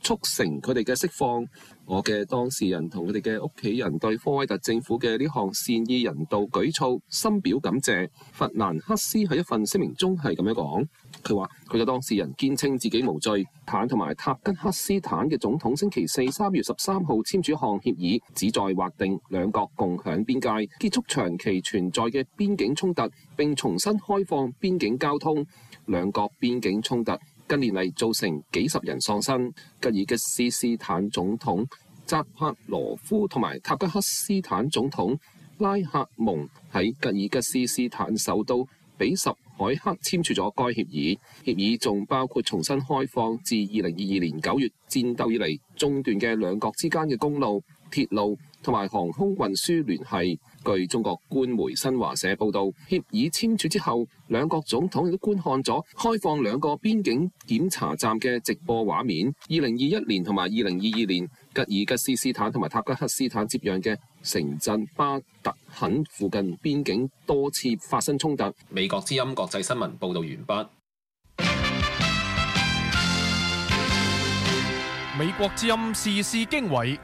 促成佢哋嘅釋放。我嘅當事人同佢哋嘅屋企人對科威特政府嘅呢項善意人道舉措深表感謝。弗蘭克斯喺一份聲明中係咁樣講，佢話佢嘅當事人堅稱自己無罪。坦同埋塔吉克斯坦嘅總統星期四3月13號簽署一項協議，旨在劃定兩國共享邊界，結束長期存在嘅邊境衝突，並重新開放邊境交通。兩國邊境衝突近年嚟造成幾十人喪生。吉爾吉斯斯坦總統扎帕羅夫同埋塔吉克斯坦總統拉赫蒙喺吉爾吉斯斯坦首都比什凱克簽署咗該協議。協議仲包括重新開放自2022年9月戰鬥以嚟中斷嘅兩國之間嘅公路、鐵路同埋航空運輸聯繫。據中國官媒新華社報道，協議簽署之後，兩國總統亦都觀看咗開放兩個邊境檢查站嘅直播畫面。2021年同埋2022年，吉爾吉斯斯坦同埋塔吉克斯坦接壤嘅城鎮巴特肯附近邊境多次發生衝突。 美國之音國際新聞報道完畢。 美國之音時事經緯。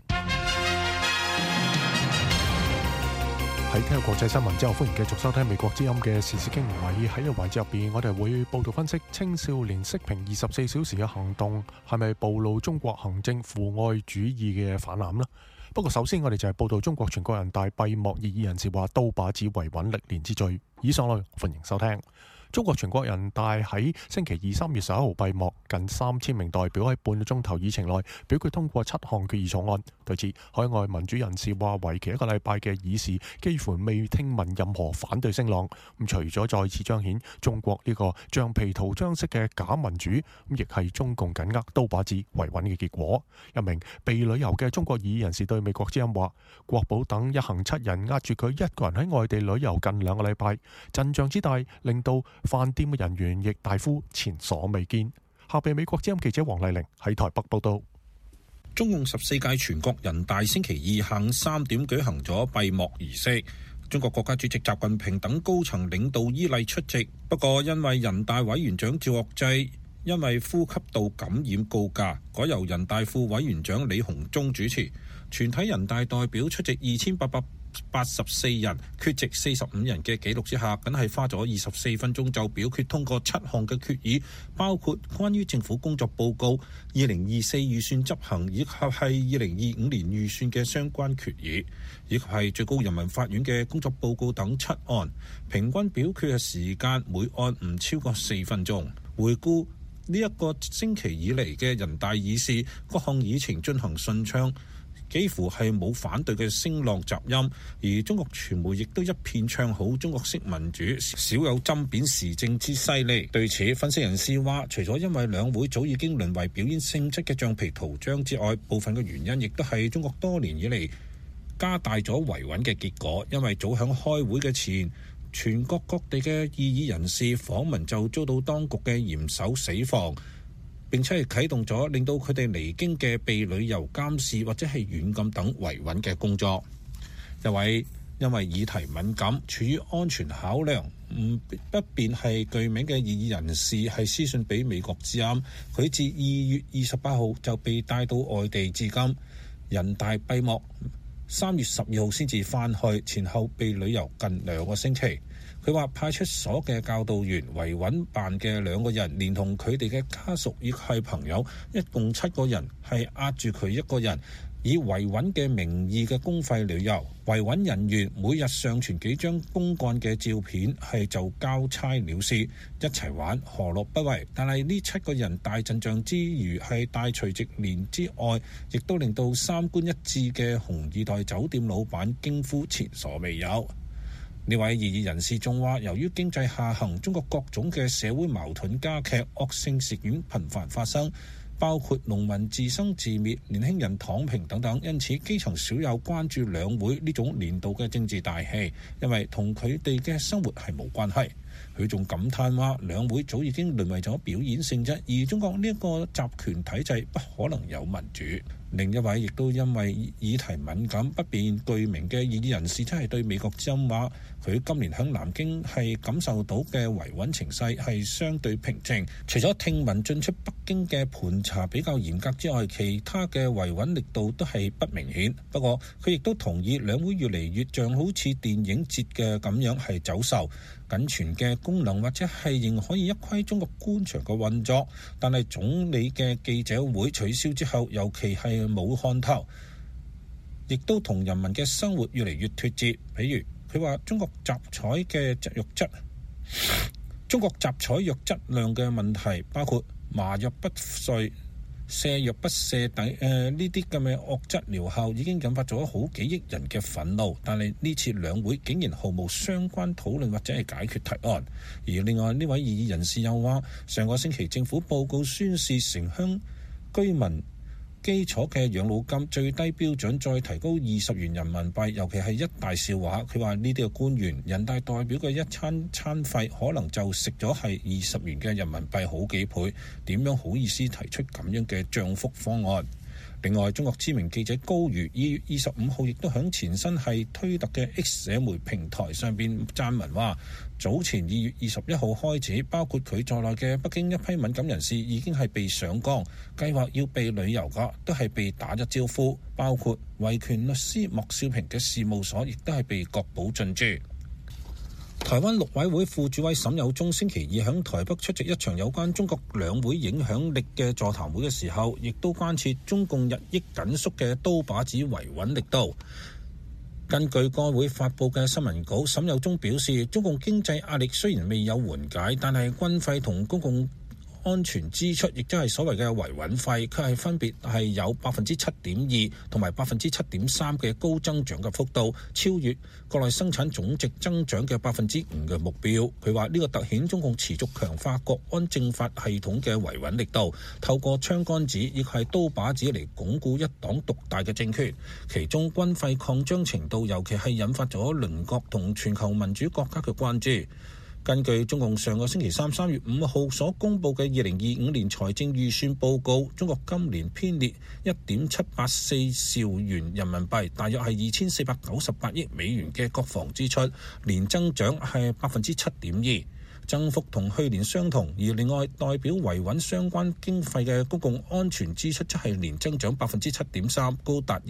喺聽國際新聞之後，歡迎繼續收聽美國之音嘅時事經緯。喺呢個環節入邊，我哋會報道分析青少年息屏24小時嘅行動係咪暴露中國行政父愛主義嘅泛濫呢？不過首先我哋就係報道中國全國人大閉幕異議人士話刀把子維穩歷年之最。以上內容歡迎收聽。中國全國人大喺星期二3月11號閉幕，近3000名代表喺半個鐘頭議程內表決通過7項決議草案。對此，海外民主人士話，為期1個禮拜嘅議事幾乎未聽聞任何反對聲浪。除咗再次彰顯中國呢個橡皮圖章式嘅假民主，亦係中共緊握刀把子維穩嘅結果。一名被旅遊嘅中國異議人士對美國之音話，國保等一行7人壓住佢一個人喺外地旅遊近2個禮拜，陣仗之大令到飯店嘅人員亦大呼前所未見。下被美國之音記者黃麗玲喺台北報道。 中共14屆全國人大星期二下午3點舉行咗閉幕儀式，中國國家主席習近平等高層領導依例出席。不過因為人大委員長趙樂際因為呼吸道感染告假，改由人大副委員長李鴻忠主持。全體人大代表出席2884人，缺席45人嘅紀錄之下，僅係花咗24分鐘就表決通過7項嘅決議，包括關於政府工作報告、2024預算執行以及係2025年預算嘅相關決議，以及係最高人民法院嘅工作報告等7案。平均表決嘅時間每案唔超過4分鐘。回顧呢一個星期以嚟嘅人大議事，各項議程進行順暢，幾乎係冇反對嘅聲浪雜音，而中國傳媒亦都一片唱好中國式民主，少有針砭時政之犀利。對此，分析人士話，除咗因為兩會早已經淪為表演性質嘅橡皮圖章之外，部分嘅原因亦都係中國多年以嚟加大咗維穩嘅結果。因為早響開會嘅前，全國各地嘅異議人士訪問就遭到當局嘅嚴守死防，並且係啟動咗令到佢哋離京嘅被旅遊監視或者係軟禁等維穩嘅工作。一位因為議題敏感、處於安全考量不便係具名嘅異議人士係私信俾美國之音，佢自2月28號就被帶到外地至今。人大閉幕3月12號先至返去，前後被旅遊近2個星期。佢話派出所嘅教導員、維穩辦嘅2個人，連同佢哋嘅家屬亦係朋友，一共7個人係壓住佢一個人，以維穩嘅名義嘅公費旅遊。維穩人員每日上傳幾張公幹嘅照片，係就交差了事，一齊玩何樂不為。但係呢7個人大陣仗之餘，係大除夕年之外，亦都令到三觀一致嘅紅二代酒店老闆驚呼前所未有。呢位異議人士仲話，由於經濟下行，中國各種嘅社會矛盾加劇，惡性事件頻繁發生，包括農民自生自滅、年輕人躺平等等，因此基層少有關注兩會呢種年度嘅政治大戲，因為同佢哋嘅生活係冇關係。 佢仲感嘆話，兩會早已經淪為咗表演性質，而中國呢一個集權體制不可能有民主。另一位亦都因為議題敏感不便具名嘅異議人士，即係對美國之音話，佢今年響南京係感受到嘅維穩情勢係相對平靜，除咗聽聞進出北京嘅盤查比較嚴格之外，其他嘅維穩力度都係不明顯。不過佢亦都同意兩會越嚟越像好似電影節嘅咁樣係走秀，僅存嘅功能或者係仍可以一窺中國官場嘅運作，但係總理嘅記者會取消之後，尤其係冇看頭，亦都同人民嘅生活越嚟越脫節。譬如佢話中國集採嘅肉質，中國集採肉質量嘅問題，包括麻藥不遂、瀉藥不瀉底呢啲咁嘅惡質療效，已經引發咗好幾億人嘅憤怒。但係呢次兩會竟然毫無相關討論或者係解決提案。而另外呢位異議人士又話，上個星期政府報告宣示城鄉居民基礎嘅養老金最低標準再提高20元人民幣，尤其係一大笑話。佢話呢啲嘅官員、人大代表嘅一餐費可能就食咗係20元嘅人民幣好幾倍，點樣好意思提出咁樣嘅漲幅方案？另外，中國知名記者高瑜2月25號亦都響前身係推特嘅 X 社媒平台上邊撰文話，早前2月21號開始，包括佢在內嘅北京一批敏感人士已經係被上綱，計劃要被旅遊嘅都係被打咗招呼，包括維權律師莫少平嘅事務所亦都係被確保進駐。台灣陸委會副主委沈有忠星期二喺台北出席一場有關中國兩會影響力嘅座談會嘅時候，亦都關切中共日益緊縮嘅刀把子維穩力度。根據該會發佈嘅新聞稿，沈有忠表示，中共經濟壓力雖然未有緩解，但係軍費同公共安全支出，亦即係所謂嘅維穩費，卻係分別係有7.2%同埋7.3%嘅高增長嘅幅度，超越國內生產總值增長嘅5%嘅目標。佢話呢個凸顯中共持續強化國安政法系統嘅維穩力度，透過槍桿子亦係刀把子嚟鞏固一黨獨大嘅政權。其中軍費擴張程度尤其係引發咗鄰國同全球民主國家嘅關注。根據中共上個星期3月5號所公佈嘅2025年財政預算報告，中國今年編列1.784兆元人民幣，大約係2498億美元嘅國防支出，年增長係7.2%，增幅同去年相同。而另外代表維穩相關經費嘅公共安全支出則係年增長7.3%，高達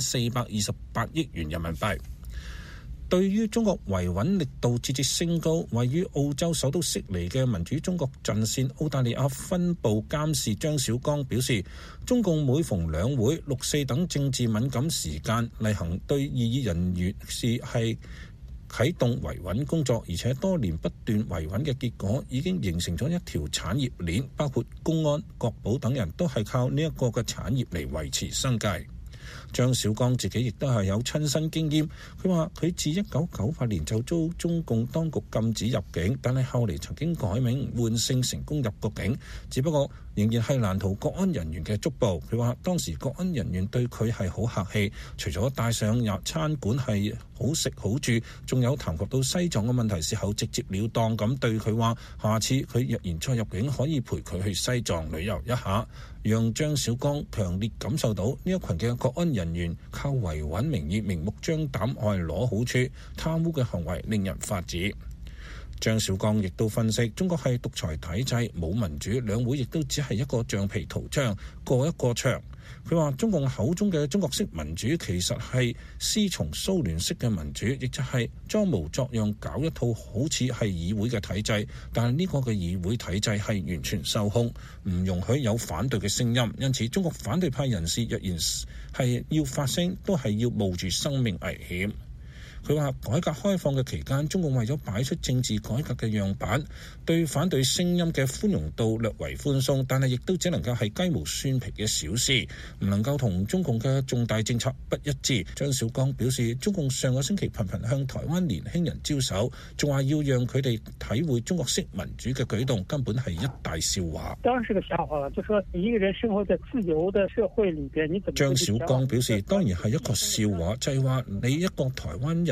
2428億元人民幣。對於中國維穩力度節節升高，位於澳洲首都悉尼嘅民主中國陣線澳大利亞分部監事張小剛表示，中共每逢兩會、6、4等政治敏感時間，例行對異議人員是係啟動維穩工作，而且多年不斷維穩嘅結果已經形成咗一條產業鏈，包括公安、國保等人都係靠呢一個嘅產業嚟維持生計。張小剛自己亦都係有親身經驗，佢話佢自1998年就遭中共當局禁止入境，但係後嚟曾經改名換姓成功入國境，只不過仍然係難逃國安人員嘅捉捕。佢話當時國安人員對佢係好客氣，除咗帶上入餐館係好食好住，仲有談及到西藏嘅問題時候直接了當咁對佢話，下次佢若然再入境可以陪佢去西藏旅遊一下，讓張小剛強烈感受到呢一群嘅國安人員靠維穩名義明目張膽愛攞好處，貪污嘅行為令人髮指。張小剛亦都分析，中國係獨裁體制，冇民主，兩會亦都只係一個橡皮圖章，過一個場。佢話中共口中嘅中國式民主其實係師從蘇聯式嘅民主，亦就係裝模作樣搞一套好似係議會嘅體制，但係呢個嘅議會體制係完全受控，唔容許有反對嘅聲音，因此中國反對派人士若然係要發聲，都係要冒住生命危險。佢話改革開放嘅期間，中共為咗擺出政治改革嘅樣板，對反對聲音嘅寬容度略為寬鬆，但係亦都只能夠係雞毛蒜皮嘅小事，唔能夠同中共嘅重大政策不一致。張小剛表示，中共上個星期頻頻向台灣年輕人招手，仲話要讓佢哋體會中國式民主嘅舉動，根本係一大笑話。 當然是個笑話啦，就說一個人生活在自由的社會裏邊，你怎麼？ 張小剛表示，當然係一個笑話，就係話你一個台灣人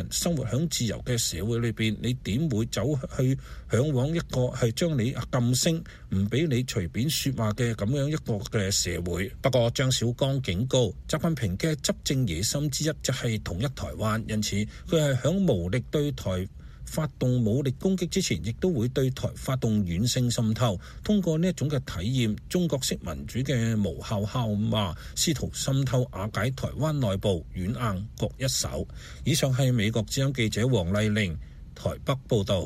人生活喺自由嘅社會裏邊，你點會走去嚮往一個係將你禁聲，唔俾你隨便說話嘅咁樣一個嘅社會？不過張小剛警告，習近平嘅執政野心之一就係統一台灣，因此佢係響無力對台發動武力攻擊之前，亦都會對台發動軟性滲透，通過呢一種嘅體驗中國式民主嘅無效敲罵，試圖滲透瓦解台灣內部，軟硬各一手。以上係美國之音記者黃麗玲台北報導。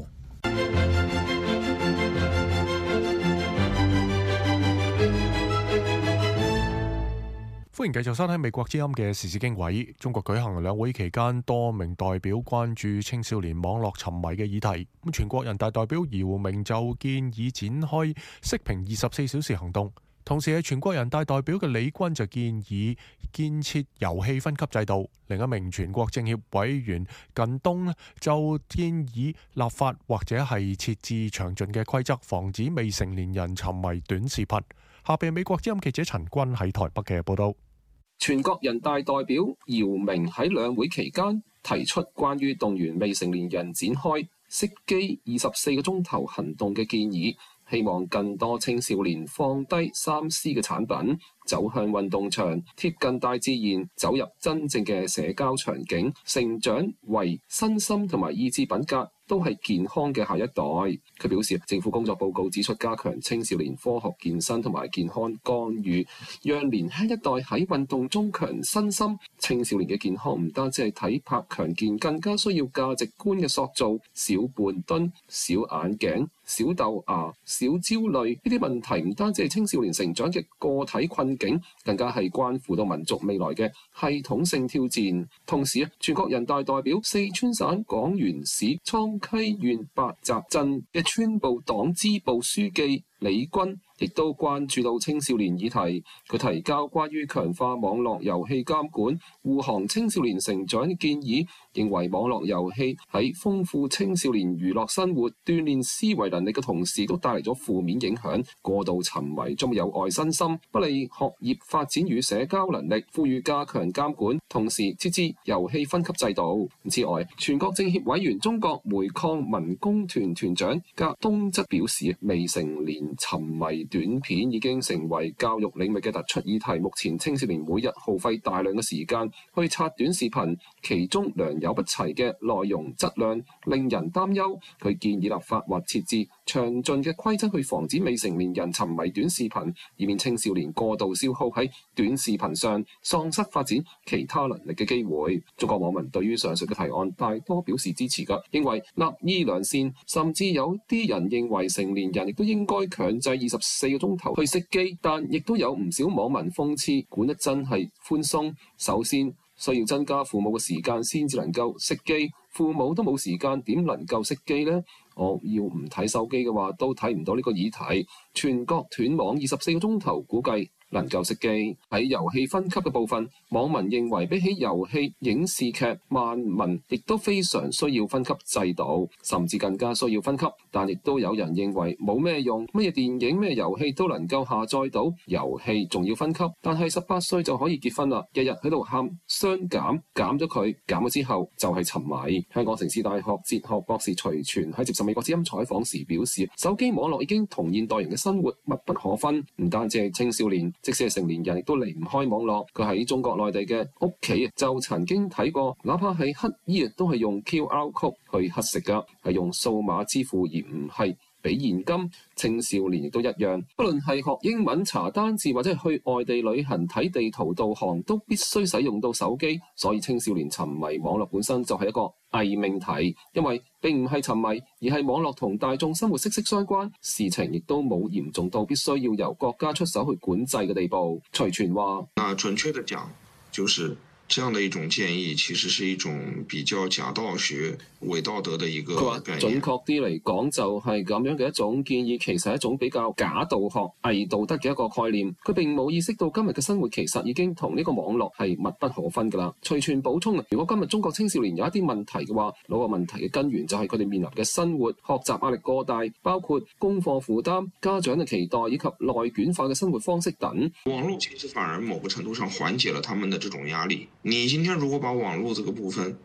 歡迎繼續收聽美國之音嘅時事經緯。中國舉行兩會期間，多名代表關注青少年網絡沉迷嘅議題。全國人大代表姚明就建議展開息屏24小時行動。同時係全國人大代表嘅李軍就建議建設遊戲分級制度。另一名全國政協委員靳東就建議立法或者係設置詳盡嘅規則，防止未成年人沉迷短視頻。下邊美國之音記者陳君喺台北嘅報道。 全國人大代表姚明喺兩會期間提出關於動員未成年人展開熄機24個鐘頭行動嘅建議，希望更多青少年放低3C 嘅產品，走向運動場，貼近大自然，走入真正嘅社交場景，成長為身心同埋意志品格都係健康嘅下一代。佢表示，政府工作報告指出，加強青少年科學健身同埋健康干預，讓年輕一代喺運動中強身心。青少年嘅健康唔單止係體魄強健，更加需要價值觀嘅塑造。小半蹲、小眼鏡、小豆芽、小焦慮呢啲問題，唔單止係青少年成長嘅個體困境，更加係關乎到民族未來嘅系統性挑戰。同時，全國人大代表四川省廣元市蒼溪縣白澤鎮嘅村部黨支部書記李軍亦都關注到青少年議題。佢提交關於強化網絡遊戲監管、護航青少年成長嘅建議，認為網絡遊戲喺豐富青少年娛樂生活、鍛鍊思維能力嘅同時，都帶嚟咗負面影響。過度沉迷將有礙身心，不利學業發展與社交能力。呼籲加強監管，同時設置遊戲分級制度。此外，全國政協委員、中國煤礦民工團團長格東則表示，未成年沉迷短片已經成為教育領域嘅突出議題。目前青少年每日耗費大量嘅時間去刷短視頻，其中良莠不齊嘅內容質量令人擔憂。佢建議立法或設置詳盡嘅規則去防止未成年人沉迷短視頻，以免青少年過度消耗喺短視頻上，喪失發展其他能力嘅機會。中國網民對於上述嘅提案大多表示支持㗎，認為立意良善，甚至有啲人認為成年人亦都應該強制24個鐘頭去熄機，但亦都有唔少網民諷刺管得真係寬鬆。首先需要增加父母嘅時間先至能夠熄機，父母都冇時間點能夠熄機呢？我要唔睇手機嘅話，都睇唔到呢個議題。全國斷網24個鐘頭，估計能夠熄機。喺遊戲分級嘅部分，網民認為比起遊戲、影視劇、漫文，亦都非常需要分級制度，甚至更加需要分級。但亦都有人認為冇咩用，乜嘢電影、咩遊戲都能夠下載到，遊戲仲要分級。但係18歲就可以結婚啦，日日喺度喊雙減，減咗佢，減咗之後就係沉迷。香港城市大學哲學博士徐全喺接受美國之音採訪時表示，手機網絡已經同現代人嘅生活密不可分，唔單止係青少年，即使係成年人亦都離唔開網絡。佢喺中國內地嘅屋企就曾經睇過，哪怕係乞衣都係用 QR code 去乞食㗎，係用數碼支付而唔係俾現金。青少年亦都一樣，不論係學英文、查單字或者係去外地旅行睇地圖導航，都必須使用到手機。所以青少年沉迷網絡本身就係一個偽命題，因為並唔係沉迷，而係網絡同大眾生活息息相關，事情亦都冇嚴重到必須要由國家出手去管制嘅地步。徐全話： 準確地講，就是這樣的一種建議，其實是一種比較假道學、偽道德的一個概念。 準確啲嚟講，就係咁樣嘅一種建議，其實係一種比較假道學、偽道德嘅一個概念。佢並冇意識到今日嘅生活其實已經同呢個網絡係密不可分㗎啦。徐全補充，如果今日中國青少年有一啲問題嘅話，嗰個問題嘅根源就係佢哋面臨嘅生活、學習壓力過大，包括功課負擔、家長嘅期待以及內卷化嘅生活方式等。 網絡其實反而某個程度上緩解了他們的這種壓力。你今天如果把網絡這個部分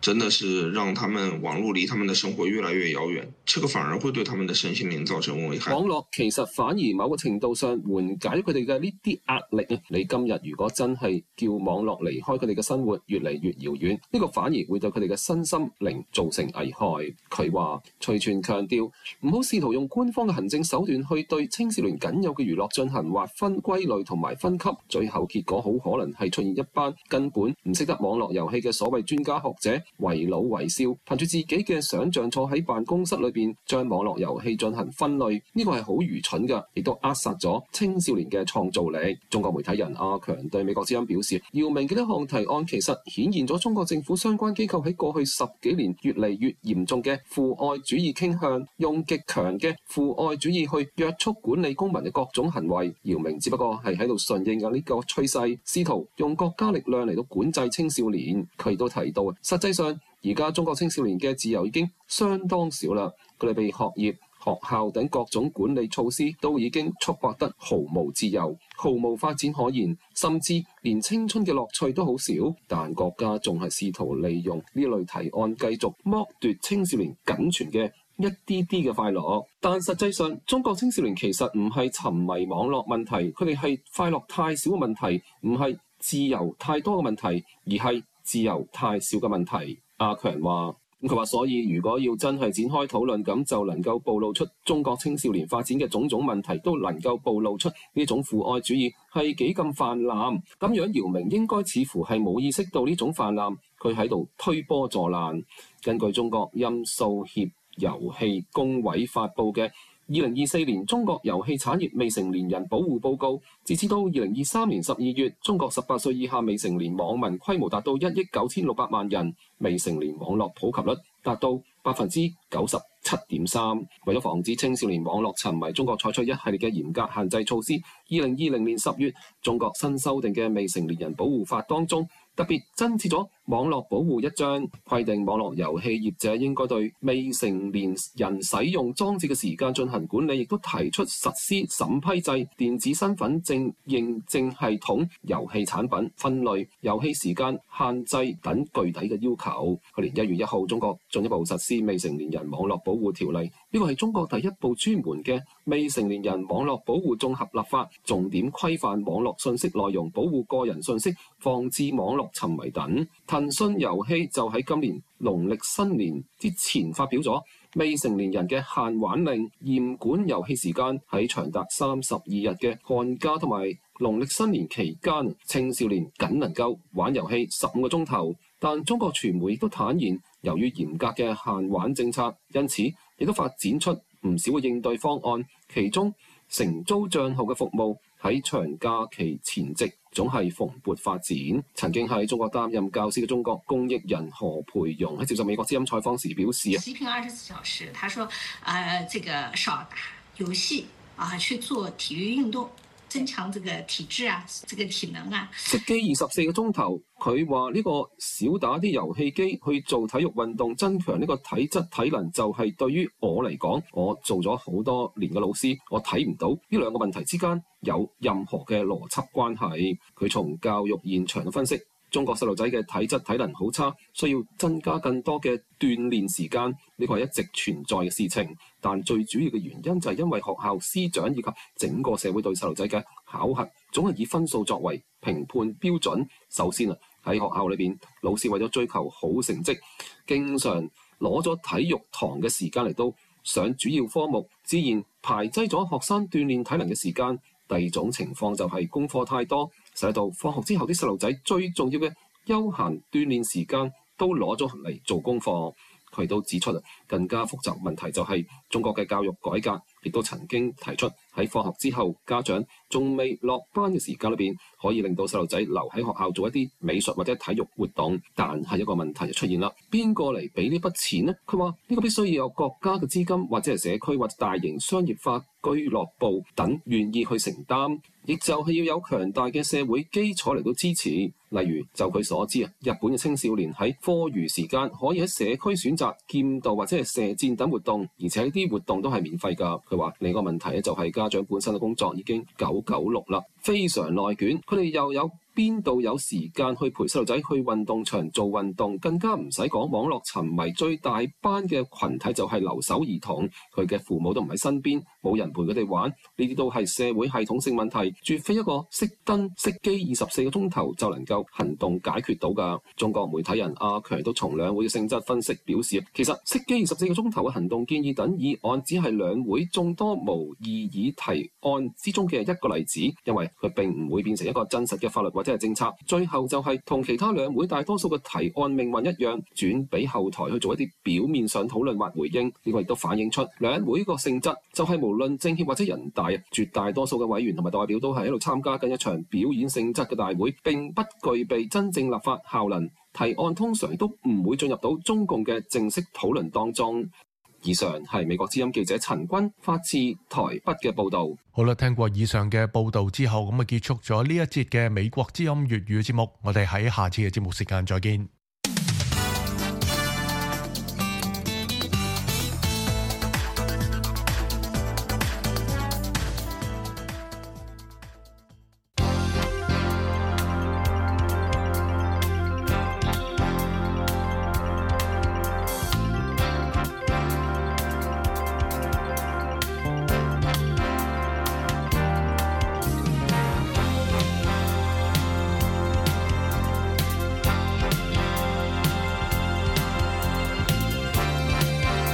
真的是讓他們網絡離他們的生活越來越遙遠，這個反而會對他們的身心靈造成危害。 網絡其實反而某個程度上緩解佢哋嘅呢啲壓力啊！你今日如果真係叫網絡離開佢哋嘅生活越嚟越遙遠，呢個反而會對佢哋嘅身心靈造成危害。佢話徐全強調，唔好試圖用官方嘅行政手段去對青少年僅有嘅娛樂進行劃分歸類同埋分級，最後結果好可能係出現一班根本唔識得網絡遊戲嘅所謂專家學者為老為少，憑住自己嘅想像坐喺辦公室裏邊將網絡遊戲進行分類，呢個係好愚蠢嘅，亦都扼殺咗青少年嘅創造力。中國媒體人阿強對美國之音表示，姚明嘅呢項提案其實顯現咗中國政府相關機構喺過去10幾年越嚟越嚴重嘅父愛主義傾向，用極強嘅父愛主義去約束管理公民嘅各種行為。姚明只不過係喺度順應緊呢個趨勢，試圖用國家力量嚟到管制青少年。佢亦都提到，實際上而家中國青少年嘅自由已經相當少啦，佢哋被學業、學校等各種管理措施都已經束縛得毫無自由、毫無發展可言，甚至連青春嘅樂趣都好少。但國家仲係試圖利用呢類提案繼續剝奪青少年僅存嘅一啲啲嘅快樂。但實際上，中國青少年其實唔係沉迷網絡問題，佢哋係快樂太少嘅問題，唔係自由太多嘅問題，而係自由太少嘅問題。阿強話，佢話所以如果要真係展開討論，咁就能夠暴露出中國青少年發展嘅種種問題，都能夠暴露出呢種父愛主義係幾咁泛濫。咁樣姚明應該似乎係冇意識到呢種泛濫，佢喺度推波助瀾。根據中國音數協遊戲工委發布嘅2024年中國遊戲產業未成年人保護報告，截至到2023年12月，中國18歲以下未成年網民規模達到1億9600萬人，未成年網絡普及率達到97.3%。為咗防止青少年網絡沉迷，中國採取一系列嘅嚴格限制措施。2020年10月，中國新修訂嘅未成年人保護法當中，特別增設咗網絡保護一章，規定網絡遊戲業者應該對未成年人使用裝置嘅時間進行管理，亦都提出實施審批制、電子身份證認證系統、遊戲產品分類、遊戲時間限制等具體嘅要求。去年1月1號，中國進一步實施未成年人網絡保護條例，呢個係中國第一部專門嘅未成年人網絡保護綜合立法，重點規範網絡信息內容、保護個人信息、防治網絡沉迷等。騰訊遊戲就喺今年農曆新年之前發表咗未成年人嘅限玩令，嚴管遊戲時間。喺長達32日嘅寒假同埋農曆新年期間，青少年僅能夠玩遊戲15個鐘頭。但中國傳媒亦都坦言，由於嚴格嘅限玩政策，因此亦都發展出唔少嘅應對方案，其中承租帳號嘅服務喺長假期前夕總係蓬勃發展。曾經喺中國擔任教師嘅中國公益人何培榮喺接受美國之音採訪時表示： 習近平24小時，他說，這個少打遊戲啊，去做體育運動，增強這個體質啊，這個體能啊。 熄機24個鐘頭，佢話呢個少打啲遊戲機去做體育運動，增強呢個體質體能，就係對於我嚟講，我做咗好多年嘅老師，我睇唔到呢兩個問題之間有任何嘅邏輯關係。佢從教育現場嘅分析，中國細路仔嘅體質體能好差，需要增加更多嘅鍛鍊時間，呢個係一直存在嘅事情。但最主要嘅原因就係因為學校師長以及整個社會對細路仔嘅考核總係以分數作為評判標準。首先啊，喺學校裏邊，老師為咗追求好成績，經常攞咗體育堂嘅時間嚟到上主要科目，自然排擠咗學生鍛鍊體能嘅時間。第二種情況就係功課太多，使到放學之後啲細路仔最重要嘅休閒鍛鍊時間都攞咗嚟做功課。佢都指出更加複雜問題就係中國嘅教育改革，亦都曾經提出喺放學之後家長仲未落班嘅時間裏邊，可以令到細路仔留喺學校做一啲美術或者體育活動。但係一個問題就出現啦，邊個嚟俾呢筆錢呢？佢話呢個必須要有國家嘅資金，或者係社區或者大型商業化俱樂部等願意去承擔，亦就係要有強大嘅社會基礎嚟到支持。例如就佢所知啊，日本嘅青少年喺課餘時間可以喺社區選擇劍道或者係射箭等活動，而且呢啲活動都係免費㗎。佢話另一個問題咧就係家長本身嘅工作已經996啦，非常內卷，佢哋又有邊度有時間去陪細路仔去運動場做運動？更加唔使講網絡沉迷最大班嘅群體就係留守兒童，佢嘅父母都唔喺身邊，冇人陪佢哋玩，呢啲都係社會系統性問題，絕非一個熄燈熄機24個鐘頭就能夠行動解決到㗎。中國媒體人阿強都從兩會嘅性質分析表示，其實熄機24個鐘頭嘅行動建議等議案只係兩會眾多無異議提案之中嘅一個例子，因為佢並唔會變成一個真實嘅法律或者係政策，最後就係同其他兩會大多數嘅提案命運一樣，轉俾後台去做一啲表面上討論或回應。呢個亦都反映出兩會個性質就係無論政協或者人大，絕大多數嘅委員同埋代表都係喺度參加緊一場表演性質嘅大會，並不具備真正立法效能。提案通常都唔會進入到中共嘅正式討論當中。以上係美國之音記者陳君發自台北嘅報導。 好啦，聽過以上嘅報導之後，咁啊結束咗呢一節嘅美國之音粵語節目。我哋喺下次嘅節目時間再見。